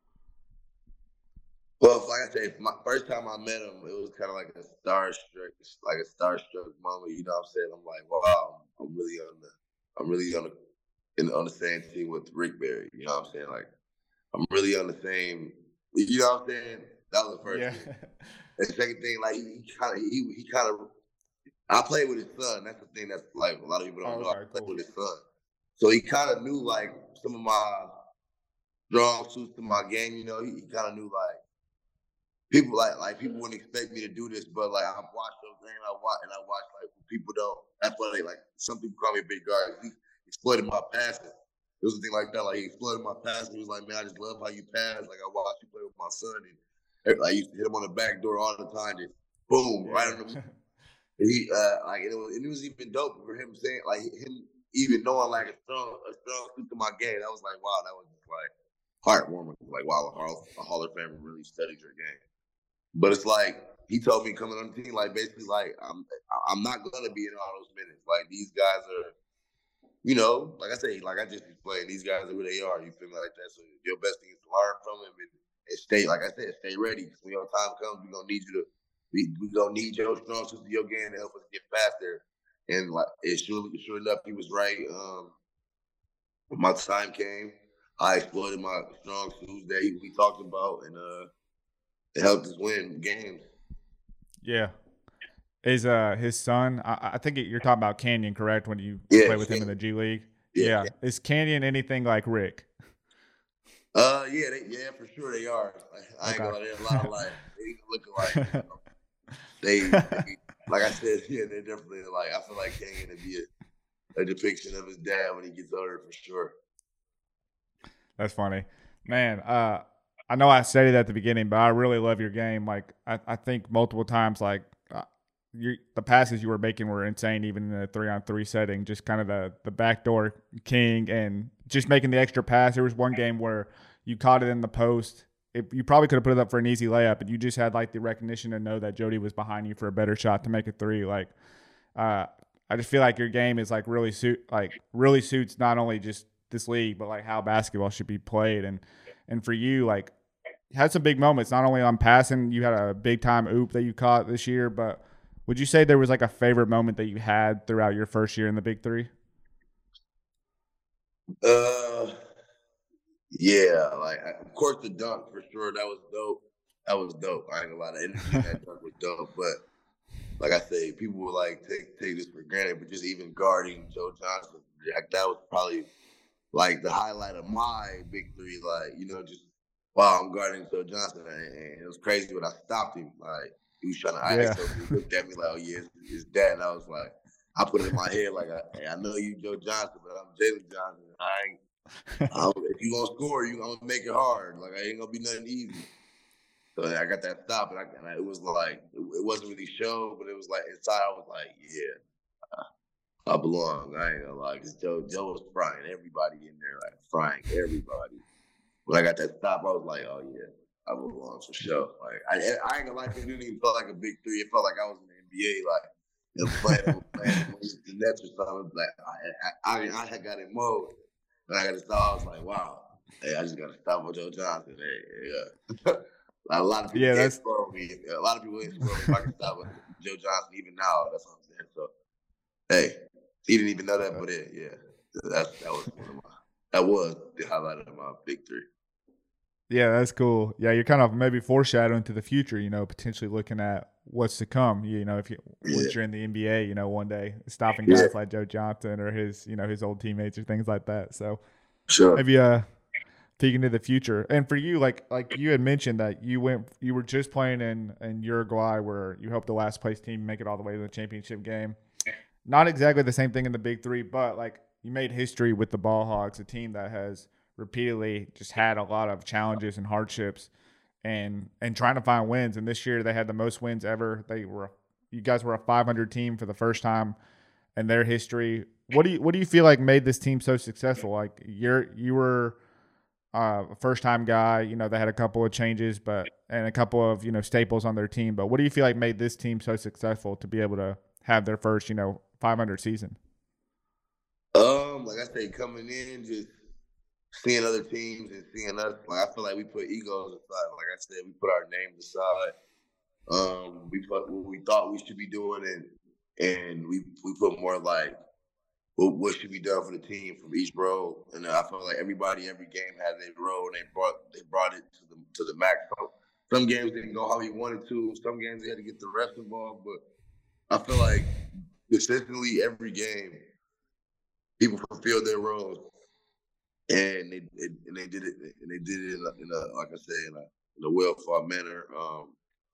Well, like I said, my first time I met him, it was kind of like a starstruck, like a starstruck moment. You know what I'm saying? I'm like, wow, I'm really on the, I'm really on the, in, on the same team with Rick Barry. You know what I'm saying? Like, I'm really on the same. You know what I'm saying? That was the first yeah. thing. And the second thing, like he kind of, he, he kind of. I played with his son. That's the thing that's like a lot of people don't oh, know. Okay, I played cool. with his son. So he kind of knew like some of my strong suits to my game. You know, he, he kind of knew like people like like people wouldn't expect me to do this, but like I've watched those games. I watch and I watch like people don't. That's why they like some people call me a big guard. He exploited my passing. It was a thing like that. Like he exploited my passing. He was like, man, I just love how you pass. Like I watched you play with my son, and like, I used to hit him on the back door all the time. Just boom, right on the. He uh like it was, it was even dope for him saying like him even knowing like a strong a strong suit to my game. That was like wow, that was just like heartwarming. Like wow, a Hall of Famer really studied your game. But it's like he told me coming on the team like basically like I'm I'm not gonna be in all those minutes. Like these guys are, you know, like I say, like I just explained, these guys are who they are. You feel me like that? So your best thing is to learn from them and, and stay like I said, stay ready. Because when your time comes, we're gonna need you to. We we gonna need your strong suits to your game to help us get past there. And like it sure sure enough, he was right. Um, when my time came, I exploited my strong suits that he, we talked about, and uh, it helped us win games. Yeah, is uh his son? I, I think you're talking about Canyon, correct? When you yeah, play with Canyon. him in the G League. Yeah. yeah. yeah. Is Canyon anything like Rick? Uh, yeah, they, yeah, for sure they are. I, I ain't okay. gonna. There's a lot of like they look alike. You know? They, they, like I said, yeah, they're definitely like, I feel like Canyon to be a, a depiction of his dad when he gets older for sure. That's funny. Man, uh, I know I said it at the beginning, but I really love your game. Like, I, I think multiple times, like, uh, you, the passes you were making were insane, even in a three-on-three setting, just kind of the, the backdoor king and just making the extra pass. There was one game where you caught it in the post. It, you probably could have put it up for an easy layup, but you just had like the recognition to know that Jody was behind you for a better shot to make a three. Like, uh, I just feel like your game is like really suit like really suits not only just this league, but like how basketball should be played. And and for you, like, you had some big moments. Not only on passing, you had a big time oop that you caught this year, but would you say there was like a favorite moment that you had throughout your first year in the Big Three? Uh. Yeah, like of course the dunk for sure. That was dope. That was dope. I ain't gonna lie, the energy in that dunk was dope. But like I say, people will like take take this for granted. But just even guarding Joe Johnson, like, that was probably like the highlight of my Big Three. Like you know, just wow, I'm guarding Joe Johnson, and it was crazy when I stopped him. Like he was trying to I S O. He looked at me like, "Oh yeah, it's, it's dad." And I was like, I put it in my head like, "Hey, I know you, Joe Johnson, but I'm Jalen Johnson. I ain't." um, if you gonna score, you gonna make it hard. Like I ain't gonna be nothing easy. So I got that stop, and, I, and I, it was like it, it wasn't really show, but it was like inside. I was like, yeah, I, I belong. I ain't gonna lie, because Joe Joe was frying everybody in there, like frying everybody. When I got that stop, I was like, oh yeah, I belong for sure. Like I, I ain't gonna lie, it didn't even feel like a Big Three. It felt like I was in the N B A, like you know, playing, playing the Nets or something. Like I, I, I, I had got in mode. When I got to stop, I was like, wow, hey, I just got to stop with Joe Johnson. Hey, yeah. A lot of people yeah, can't that's... score me. A lot of people ain't score me if I can stop with Joe Johnson even now. That's what I'm saying. So, hey, he didn't even know that, but it, yeah, that, that was one of my, that was the highlight of my Big Three. Yeah, that's cool. Yeah, you're kind of maybe foreshadowing to the future, you know, potentially looking at what's to come. You know, if you Yeah. once you're in the N B A, you know, one day stopping Yeah. guys like Joe Johnson or his, you know, his old teammates or things like that. So Sure. maybe uh peeking into the future. And for you, like like you had mentioned that you went you were just playing in in Uruguay where you helped the last place team make it all the way to the championship game. Not exactly the same thing in the Big Three, but like you made history with the Ball Hogs, a team that has repeatedly just had a lot of challenges and hardships and and trying to find wins. And this year they had the most wins ever. They were you guys were a five hundred team for the first time in their history. What do you what do you feel like made this team so successful? Like you're you were uh, a first time guy, you know, they had a couple of changes but and a couple of, you know, staples on their team. But what do you feel like made this team so successful to be able to have their first, you know, five hundred season? Um, like I say, coming in, just seeing other teams and seeing us, like I feel like we put egos aside. Like I said, we put our names aside. Um, we put what we thought we should be doing, and and we we put more like what, what should be done for the team from each role. And I feel like everybody, every game had their role, and they brought they brought it to the to the max. So some games didn't go how we wanted to. Some games they had to get the refs involved, but I feel like consistently every game, people fulfilled their roles. And they, they and they did it and they did it in a, in a like I say in a in a well thought manner. Um,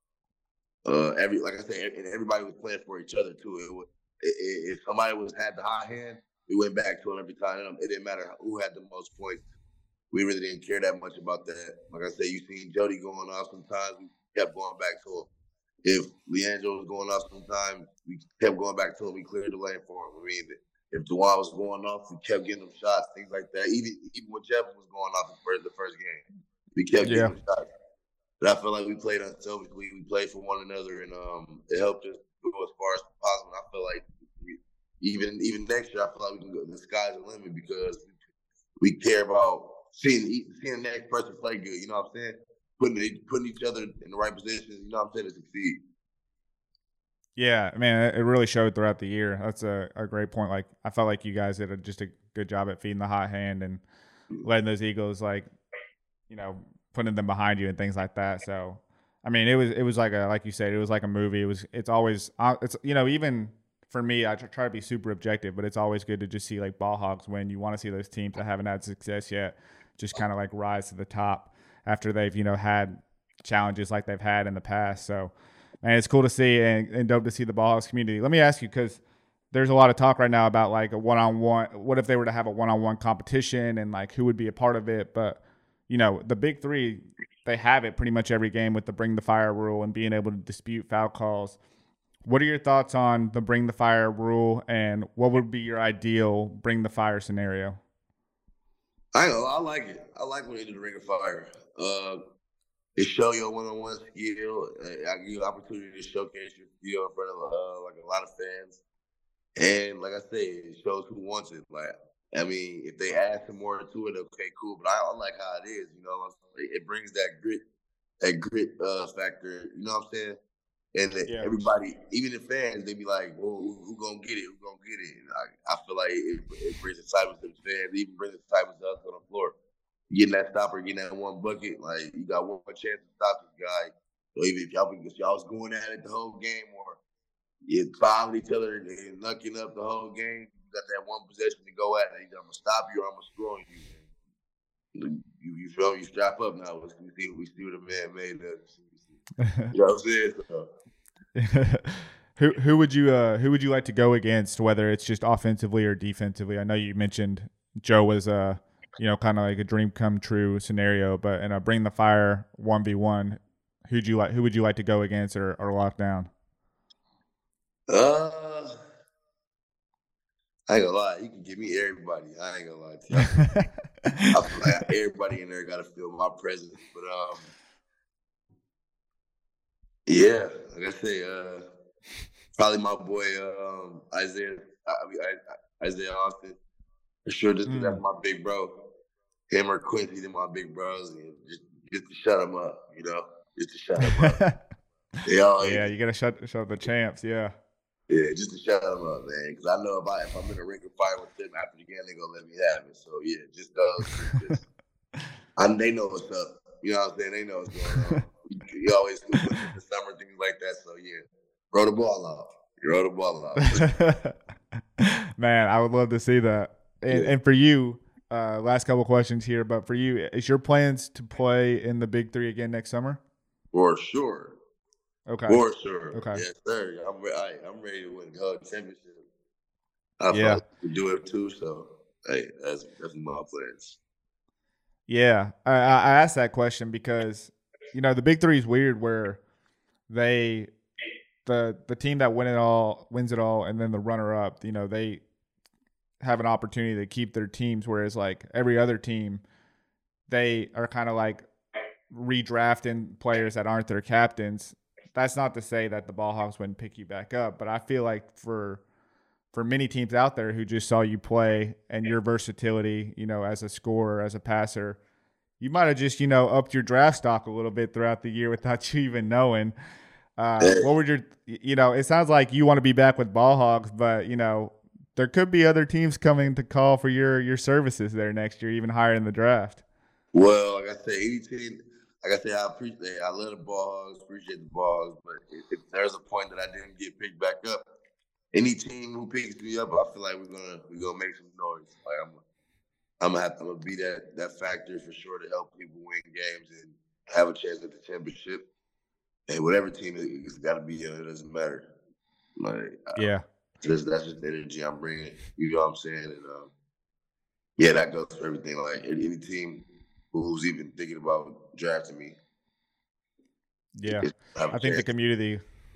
uh, every like I say, and everybody was playing for each other too. It, was, it, it, if somebody was had the hot hand, we went back to them every time. It didn't matter who had the most points. We really didn't care that much about that. Like I say, you seen Jody going off sometimes. We kept going back to him. If Leandro was going off sometimes, we kept going back to him. We cleared the lane for him. I mean. If Juwan was going off, we kept getting them shots, things like that. Even even when Jeff was going off the first, the first game, we kept Yeah. getting them shots. But I feel like we played unselfishly. We played for one another, and um, it helped us go as far as possible. And I feel like we, even even next year, I feel like we can go. The sky's the limit because we care about seeing seeing the next person play good. You know what I'm saying? Putting putting each other in the right positions. You know what I'm saying, to succeed. Yeah, man, it really showed throughout the year. That's a, a great point. Like, I felt like you guys did a, just a good job at feeding the hot hand and letting those Eagles, like, you know, putting them behind you and things like that. So, I mean, it was it was like a like you said, it was like a movie. It was it's always uh, it's you know even for me, I try to be super objective, but it's always good to just see like Ball Hogs win. You want to see those teams that haven't had success yet just kind of like rise to the top after they've you know had challenges like they've had in the past. So. And it's cool to see and, and dope to see the Ball Hogs community. Let me ask you, because there's a lot of talk right now about like a one-on-one. What if they were to have a one-on-one competition and like who would be a part of it? But, you know, the Big Three, they have it pretty much every game with the bring the fire rule and being able to dispute foul calls. What are your thoughts on the bring the fire rule and what would be your ideal bring the fire scenario? I know, I like it. I like when they do the ring of fire. Uh, It show your one-on-one skill. I give you the opportunity to showcase your skill in front of uh, like a lot of fans. And like I say, it shows who wants it. Like, I mean, if they add some more to it, okay, cool. But I, I like how it is. You know, it brings that grit, that grit uh, factor. You know what I'm saying? And Yeah. everybody, even the fans, they be like, "Well, who, who gonna get it? Who gonna get it?" And I, I feel like it, it brings excitement to the fans. It even brings excitement to us on the floor. Getting that stopper, getting that one bucket, like you got one chance to stop this guy. So even if y'all, if y'all was going at it the whole game, or you fouling each other and, and knucking up the whole game, you got that one possession to go at it. Either I'm gonna stop you or I'm gonna score on you. You, you, you feel me? You strap up now. We see, we see what a man made of. You know what I'm saying? So. who who would you uh, who would you like to go against? Whether it's just offensively or defensively. I know you mentioned Joe was a. Uh, you know, kind of like a dream come true scenario, but in a bring the fire one v one, who'd you like? Who would you like to go against or, or lock down? Uh, I ain't gonna lie. You can give me everybody. I ain't gonna lie to you. I feel like everybody in there got to feel my presence. But um, yeah, like I say, uh, probably my boy um Isaiah. I mean Isaiah Austin. For sure, just because mm. that's my big bro. Him or Quincy, they're my big bros. And just, just to shut them up, you know? Just to shut them up. They all, yeah, you got to shut shut the champs, yeah. Yeah, just to shut them up, man. Because I know if, I, if I'm in a ring of fire with them after the game, they're going to let me have it. So, yeah, just those. Just, I, they know what's up. You know what I'm saying? They know what's going on. You always do in the summer, things like that. So, yeah, throw the ball off. You throw the ball off. Man, I would love to see that. And, Yeah. and for you, uh, last couple questions here, but for you, is your plans to play in the Big Three again next summer? For sure. Okay. For sure. Okay. Yes, sir. I'm, re- I, I'm ready to win the whole championship. I Yeah. thought we could do it too, so, hey, that's, that's my plans. Yeah, I, I asked that question because, you know, the Big Three is weird where they, the the team that win it all wins it all, and then the runner up, you know, they have an opportunity to keep their teams, whereas like every other team, they are kind of like redrafting players that aren't their captains. That's not to say that the Ball Hawks wouldn't pick you back up, but I feel like for for many teams out there who just saw you play and your versatility, you know, as a scorer, as a passer, you might have just, you know, upped your draft stock a little bit throughout the year without you even knowing. Uh, what would your, you know, it sounds like you want to be back with Ball Hogs, but, you know, there could be other teams coming to call for your, your services there next year, even higher in the draft. Well, like I said, any team, like I said, I appreciate, I love the Ball Hogs, appreciate the Ball Hogs, but if, if there's a point that I didn't get picked back up, any team who picks me up, I feel like we're gonna we're gonna make some noise. Like I'm, I'm gonna have to I'm gonna be that that factor for sure to help people win games and have a chance at the championship. And whatever team it, it's got to be, it doesn't matter. Like Yeah, just that's just the energy I'm bringing. You know what I'm saying? And um, yeah, that goes for everything. Like any, any team who's even thinking about drafting me. yeah. it's- have a I think the chance. community,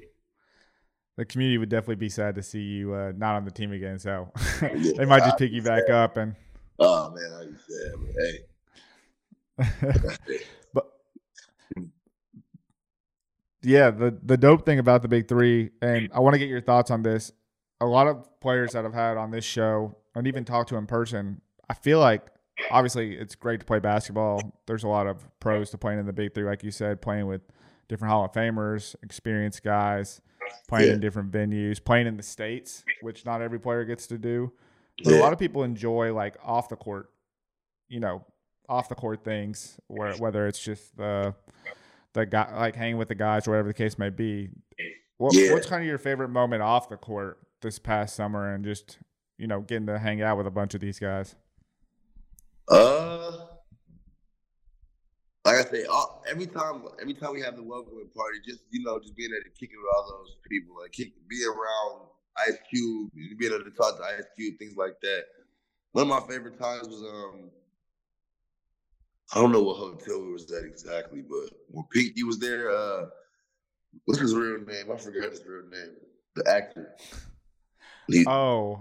the community would definitely be sad to see you uh, not on the team again. So they might just pick you back up and. Oh man, I used to have, but hey. But yeah, the the dope thing about the Big Three, and I want to get your thoughts on this. A lot of players that I've had on this show, and even talked to in person, I feel like obviously it's great to play basketball. There's a lot of pros to playing in the Big Three, like you said, playing with different Hall of Famers, experienced guys, playing Yeah. in different venues, playing in the States, which not every player gets to do. But Yeah. a lot of people enjoy like off the court, you know, off the court things, where whether it's just the the guy like hanging with the guys or whatever the case may be. What, Yeah. What's kind of your favorite moment off the court this past summer, and just, you know, getting to hang out with a bunch of these guys? Uh, like I say, all, every time, every time we have the welcoming party, just you know, just being able to kick it with all those people, like kick, be around Ice Cube, being able to talk to Ice Cube, things like that. One of my favorite times was um, I don't know what hotel we was at exactly, but when Pinky was there, uh, what's his real name? I forgot his real name. The actor. He, Oh,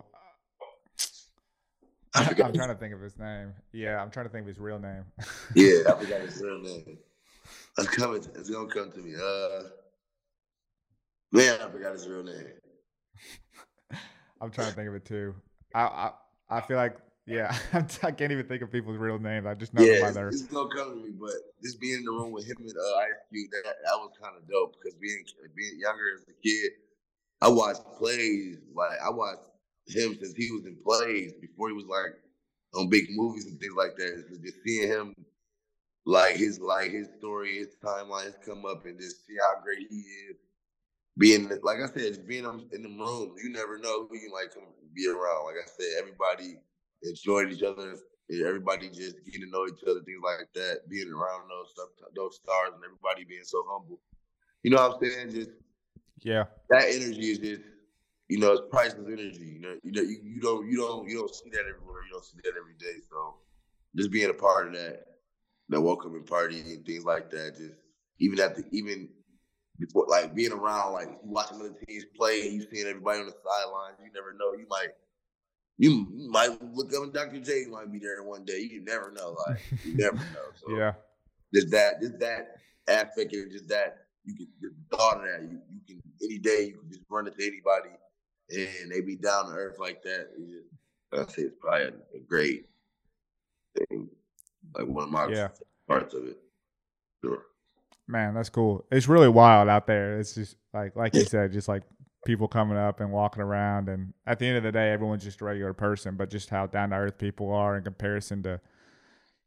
I I'm forgot. trying to think of his name. Yeah, I'm trying to think of his real name. Yeah, I forgot his real name. It's coming. It's gonna come to me. Uh, man, I forgot his real name. I'm trying to think of it too. I I, I feel like, yeah, I can't even think of people's real names. I just know them Yeah, by it's, their. it's gonna come to me. But just being in the room with him and uh, Ice Cube, that that was kind of dope because being being younger as a kid, I watched plays. Like I watched him since he was in plays before he was like on big movies and things like that. So just seeing him, like his like his story, his timeline, his come up, and just see how great he is. Being like I said, just being in the room, you never know who you might come be around. Like I said, everybody enjoyed each other. Everybody just getting to know each other, things like that. Being around those stuff, those stars, and everybody being so humble. You know what I'm saying? Just Yeah, that energy is just, you know, it's priceless energy. You know, you know, you, you don't, you don't, you don't see that everywhere. You don't see that every day. So, just being a part of that, the welcoming party and things like that. Just even at the even before, like being around, like watching other teams play, you seeing everybody on the sidelines. You never know. You might, you might look up and Doctor J might be there one day. You never know. Like you never know. So yeah, just that, just that aspect and just that you can the thought of that. You, you can any day you can just run into anybody and they be down to earth like that. It's just, I say it's probably a, a great thing. Like one of my yeah. parts of it. Sure. Man, that's cool. It's really wild out there. It's just like, like you said, just like people coming up and walking around. And at the end of the day, everyone's just a regular person, but just how down to earth people are in comparison to,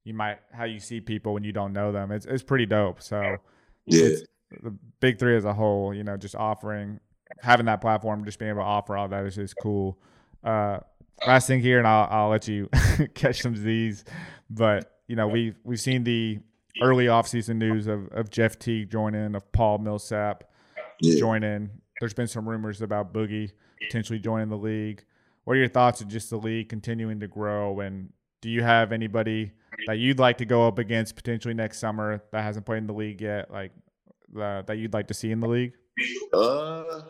you might how you see people when you don't know them. It's it's pretty dope. So Yeah. it's, the Big Three as a whole, you know, just offering, having that platform, just being able to offer all that is just cool. Uh, last thing here, and I'll I'll let you catch some Z's, but you know we've we've seen the early offseason news of of Jeff Teague joining, of Paul Millsap Yeah. joining. There's been some rumors about Boogie potentially joining the league. What are your thoughts of just the league continuing to grow? And do you have anybody that you'd like to go up against potentially next summer that hasn't played in the league yet, like uh, that you'd like to see in the league? Uh,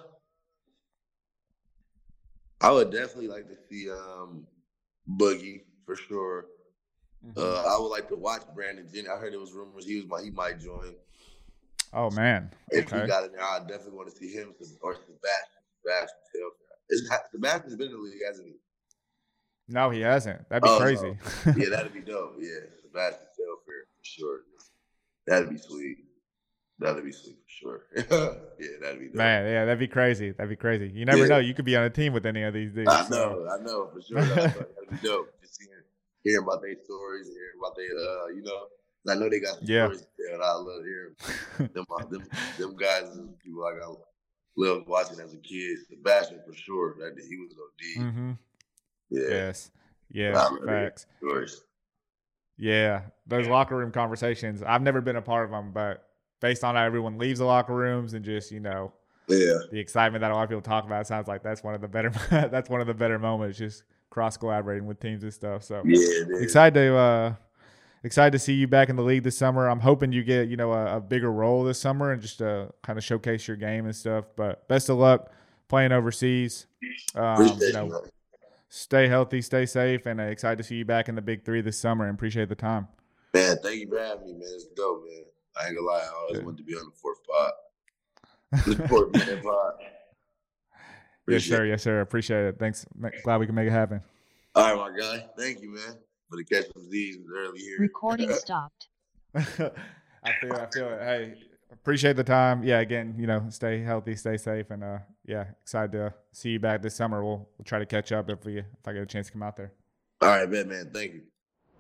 I would definitely like to see um, Boogie for sure. Mm-hmm. Uh, I would like to watch Brandon Jennings. I heard there was rumors he was my, he might join. Oh man, If okay. he got in there, I definitely want to see him or Sebastian. Sebastian Telfair. Sebastian's been in the league, hasn't he? No, he hasn't. That'd be Oh, crazy. No. Yeah, that'd be dope. Yeah, Sebastian Telfair for sure. That'd be sweet. That'd be sweet for sure. Yeah, that'd be dope. Man, yeah, that'd be crazy. That'd be crazy. You never Yeah. know. You could be on a team with any of these dudes. I so. know, I know for sure. That'd, that'd be dope. Just seeing, hearing about their stories, hearing about their, uh, you know. I know they got some Yeah. stories to tell, and I love hearing them, uh, them, them guys and people like I love watching as a kid. Sebastian for sure. That he was O D. Mm-hmm. Yeah. Yes. I Yeah. love Facts. their stories. Yeah. Those locker room conversations. I've never been a part of them, but based on how everyone leaves the locker rooms and just, you know, Yeah. the excitement that a lot of people talk about, it sounds like that's one of the better. That's one of the better moments. Just cross collaborating with teams and stuff. So Yeah, it is. excited to. Uh, Excited to see you back in the league this summer. I'm hoping you get, you know, a, a bigger role this summer and just uh, kind of showcase your game and stuff. But best of luck playing overseas. Um, Appreciate you know, you, man. stay healthy, stay safe, and uh, excited to see you back in the Big Three this summer. And appreciate the time. Man, thank you for having me, man. It's dope, man. I ain't gonna lie, I always Yeah. wanted to be on the fourth pod. The fourth man pod. Yes, Appreciate sir. it. Yes, sir. Appreciate it. Thanks. Glad we can make it happen. All right, my guy. Thank you, man. For the catch some Z's early here. Recording stopped. I feel. I feel it. Hey, appreciate the time. Yeah. Again, you know, stay healthy, stay safe, and uh, yeah, excited to see you back this summer. We'll we'll try to catch up if we if I get a chance to come out there. All right, man, man. Thank you.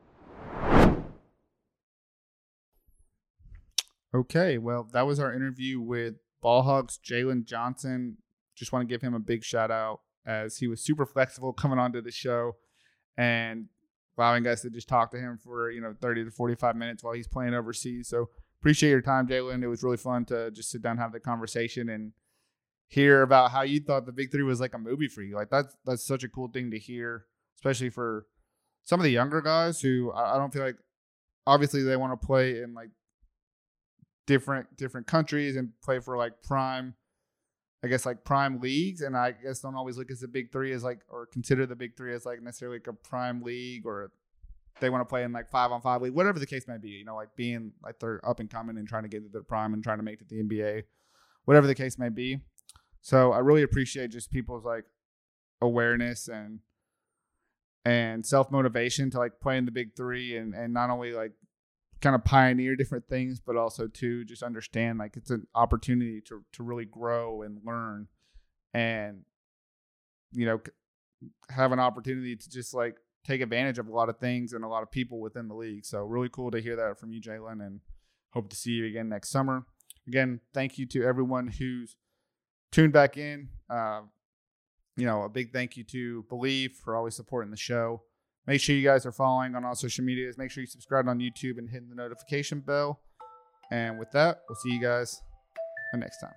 Okay, well, that was our interview with Ball Hogs Jalen Johnson. Just want to give him a big shout out as he was super flexible coming onto the show and allowing us to just talk to him for, you know, thirty to forty-five minutes while he's playing overseas. So appreciate your time, Jalen. It was really fun to just sit down and have the conversation and hear about how you thought the Big Three was like a movie for you. Like that's that's such a cool thing to hear, especially for some of the younger guys who I, I don't feel like obviously they want to play in like different different countries and play for like prime, I guess like prime leagues, and I guess don't always look at the Big Three as like or consider the Big Three as like necessarily like a prime league, or they want to play in like five on five league, whatever the case may be. You know, like being like they're up and coming and trying to get to the prime and trying to make it to the N B A, whatever the case may be. So I really appreciate just people's like awareness and and self motivation to like play in the Big Three and and not only like kind of pioneer different things, but also to just understand like it's an opportunity to to really grow and learn, and you know have an opportunity to just like take advantage of a lot of things and a lot of people within the league. So really cool to hear that from you, Jalen, and hope to see you again next summer. Again, thank you to everyone who's tuned back in. Uh, you know, a big thank you to Believe for always supporting the show. Make sure you guys are following on all social medias. Make sure you subscribe on YouTube and hit the notification bell. And with that, we'll see you guys next time.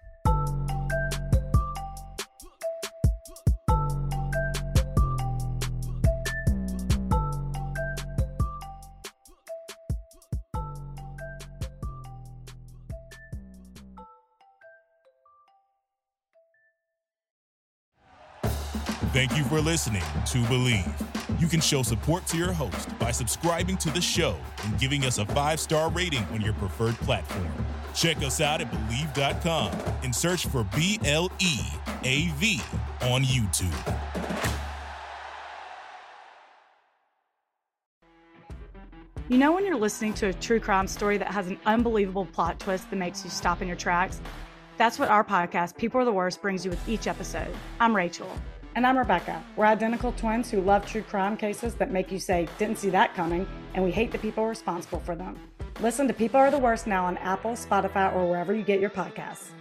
Thank you for listening to Believe. You can show support to your host by subscribing to the show and giving us a five-star rating on your preferred platform. Check us out at Believe dot com and search for B L E A V on YouTube. You know when you're listening to a true crime story that has an unbelievable plot twist that makes you stop in your tracks? That's what our podcast, People Are the Worst, brings you with each episode. I'm Rachel. And I'm Rebecca. We're identical twins who love true crime cases that make you say, didn't see that coming, and we hate the people responsible for them. Listen to People Are the Worst now on Apple, Spotify, or wherever you get your podcasts.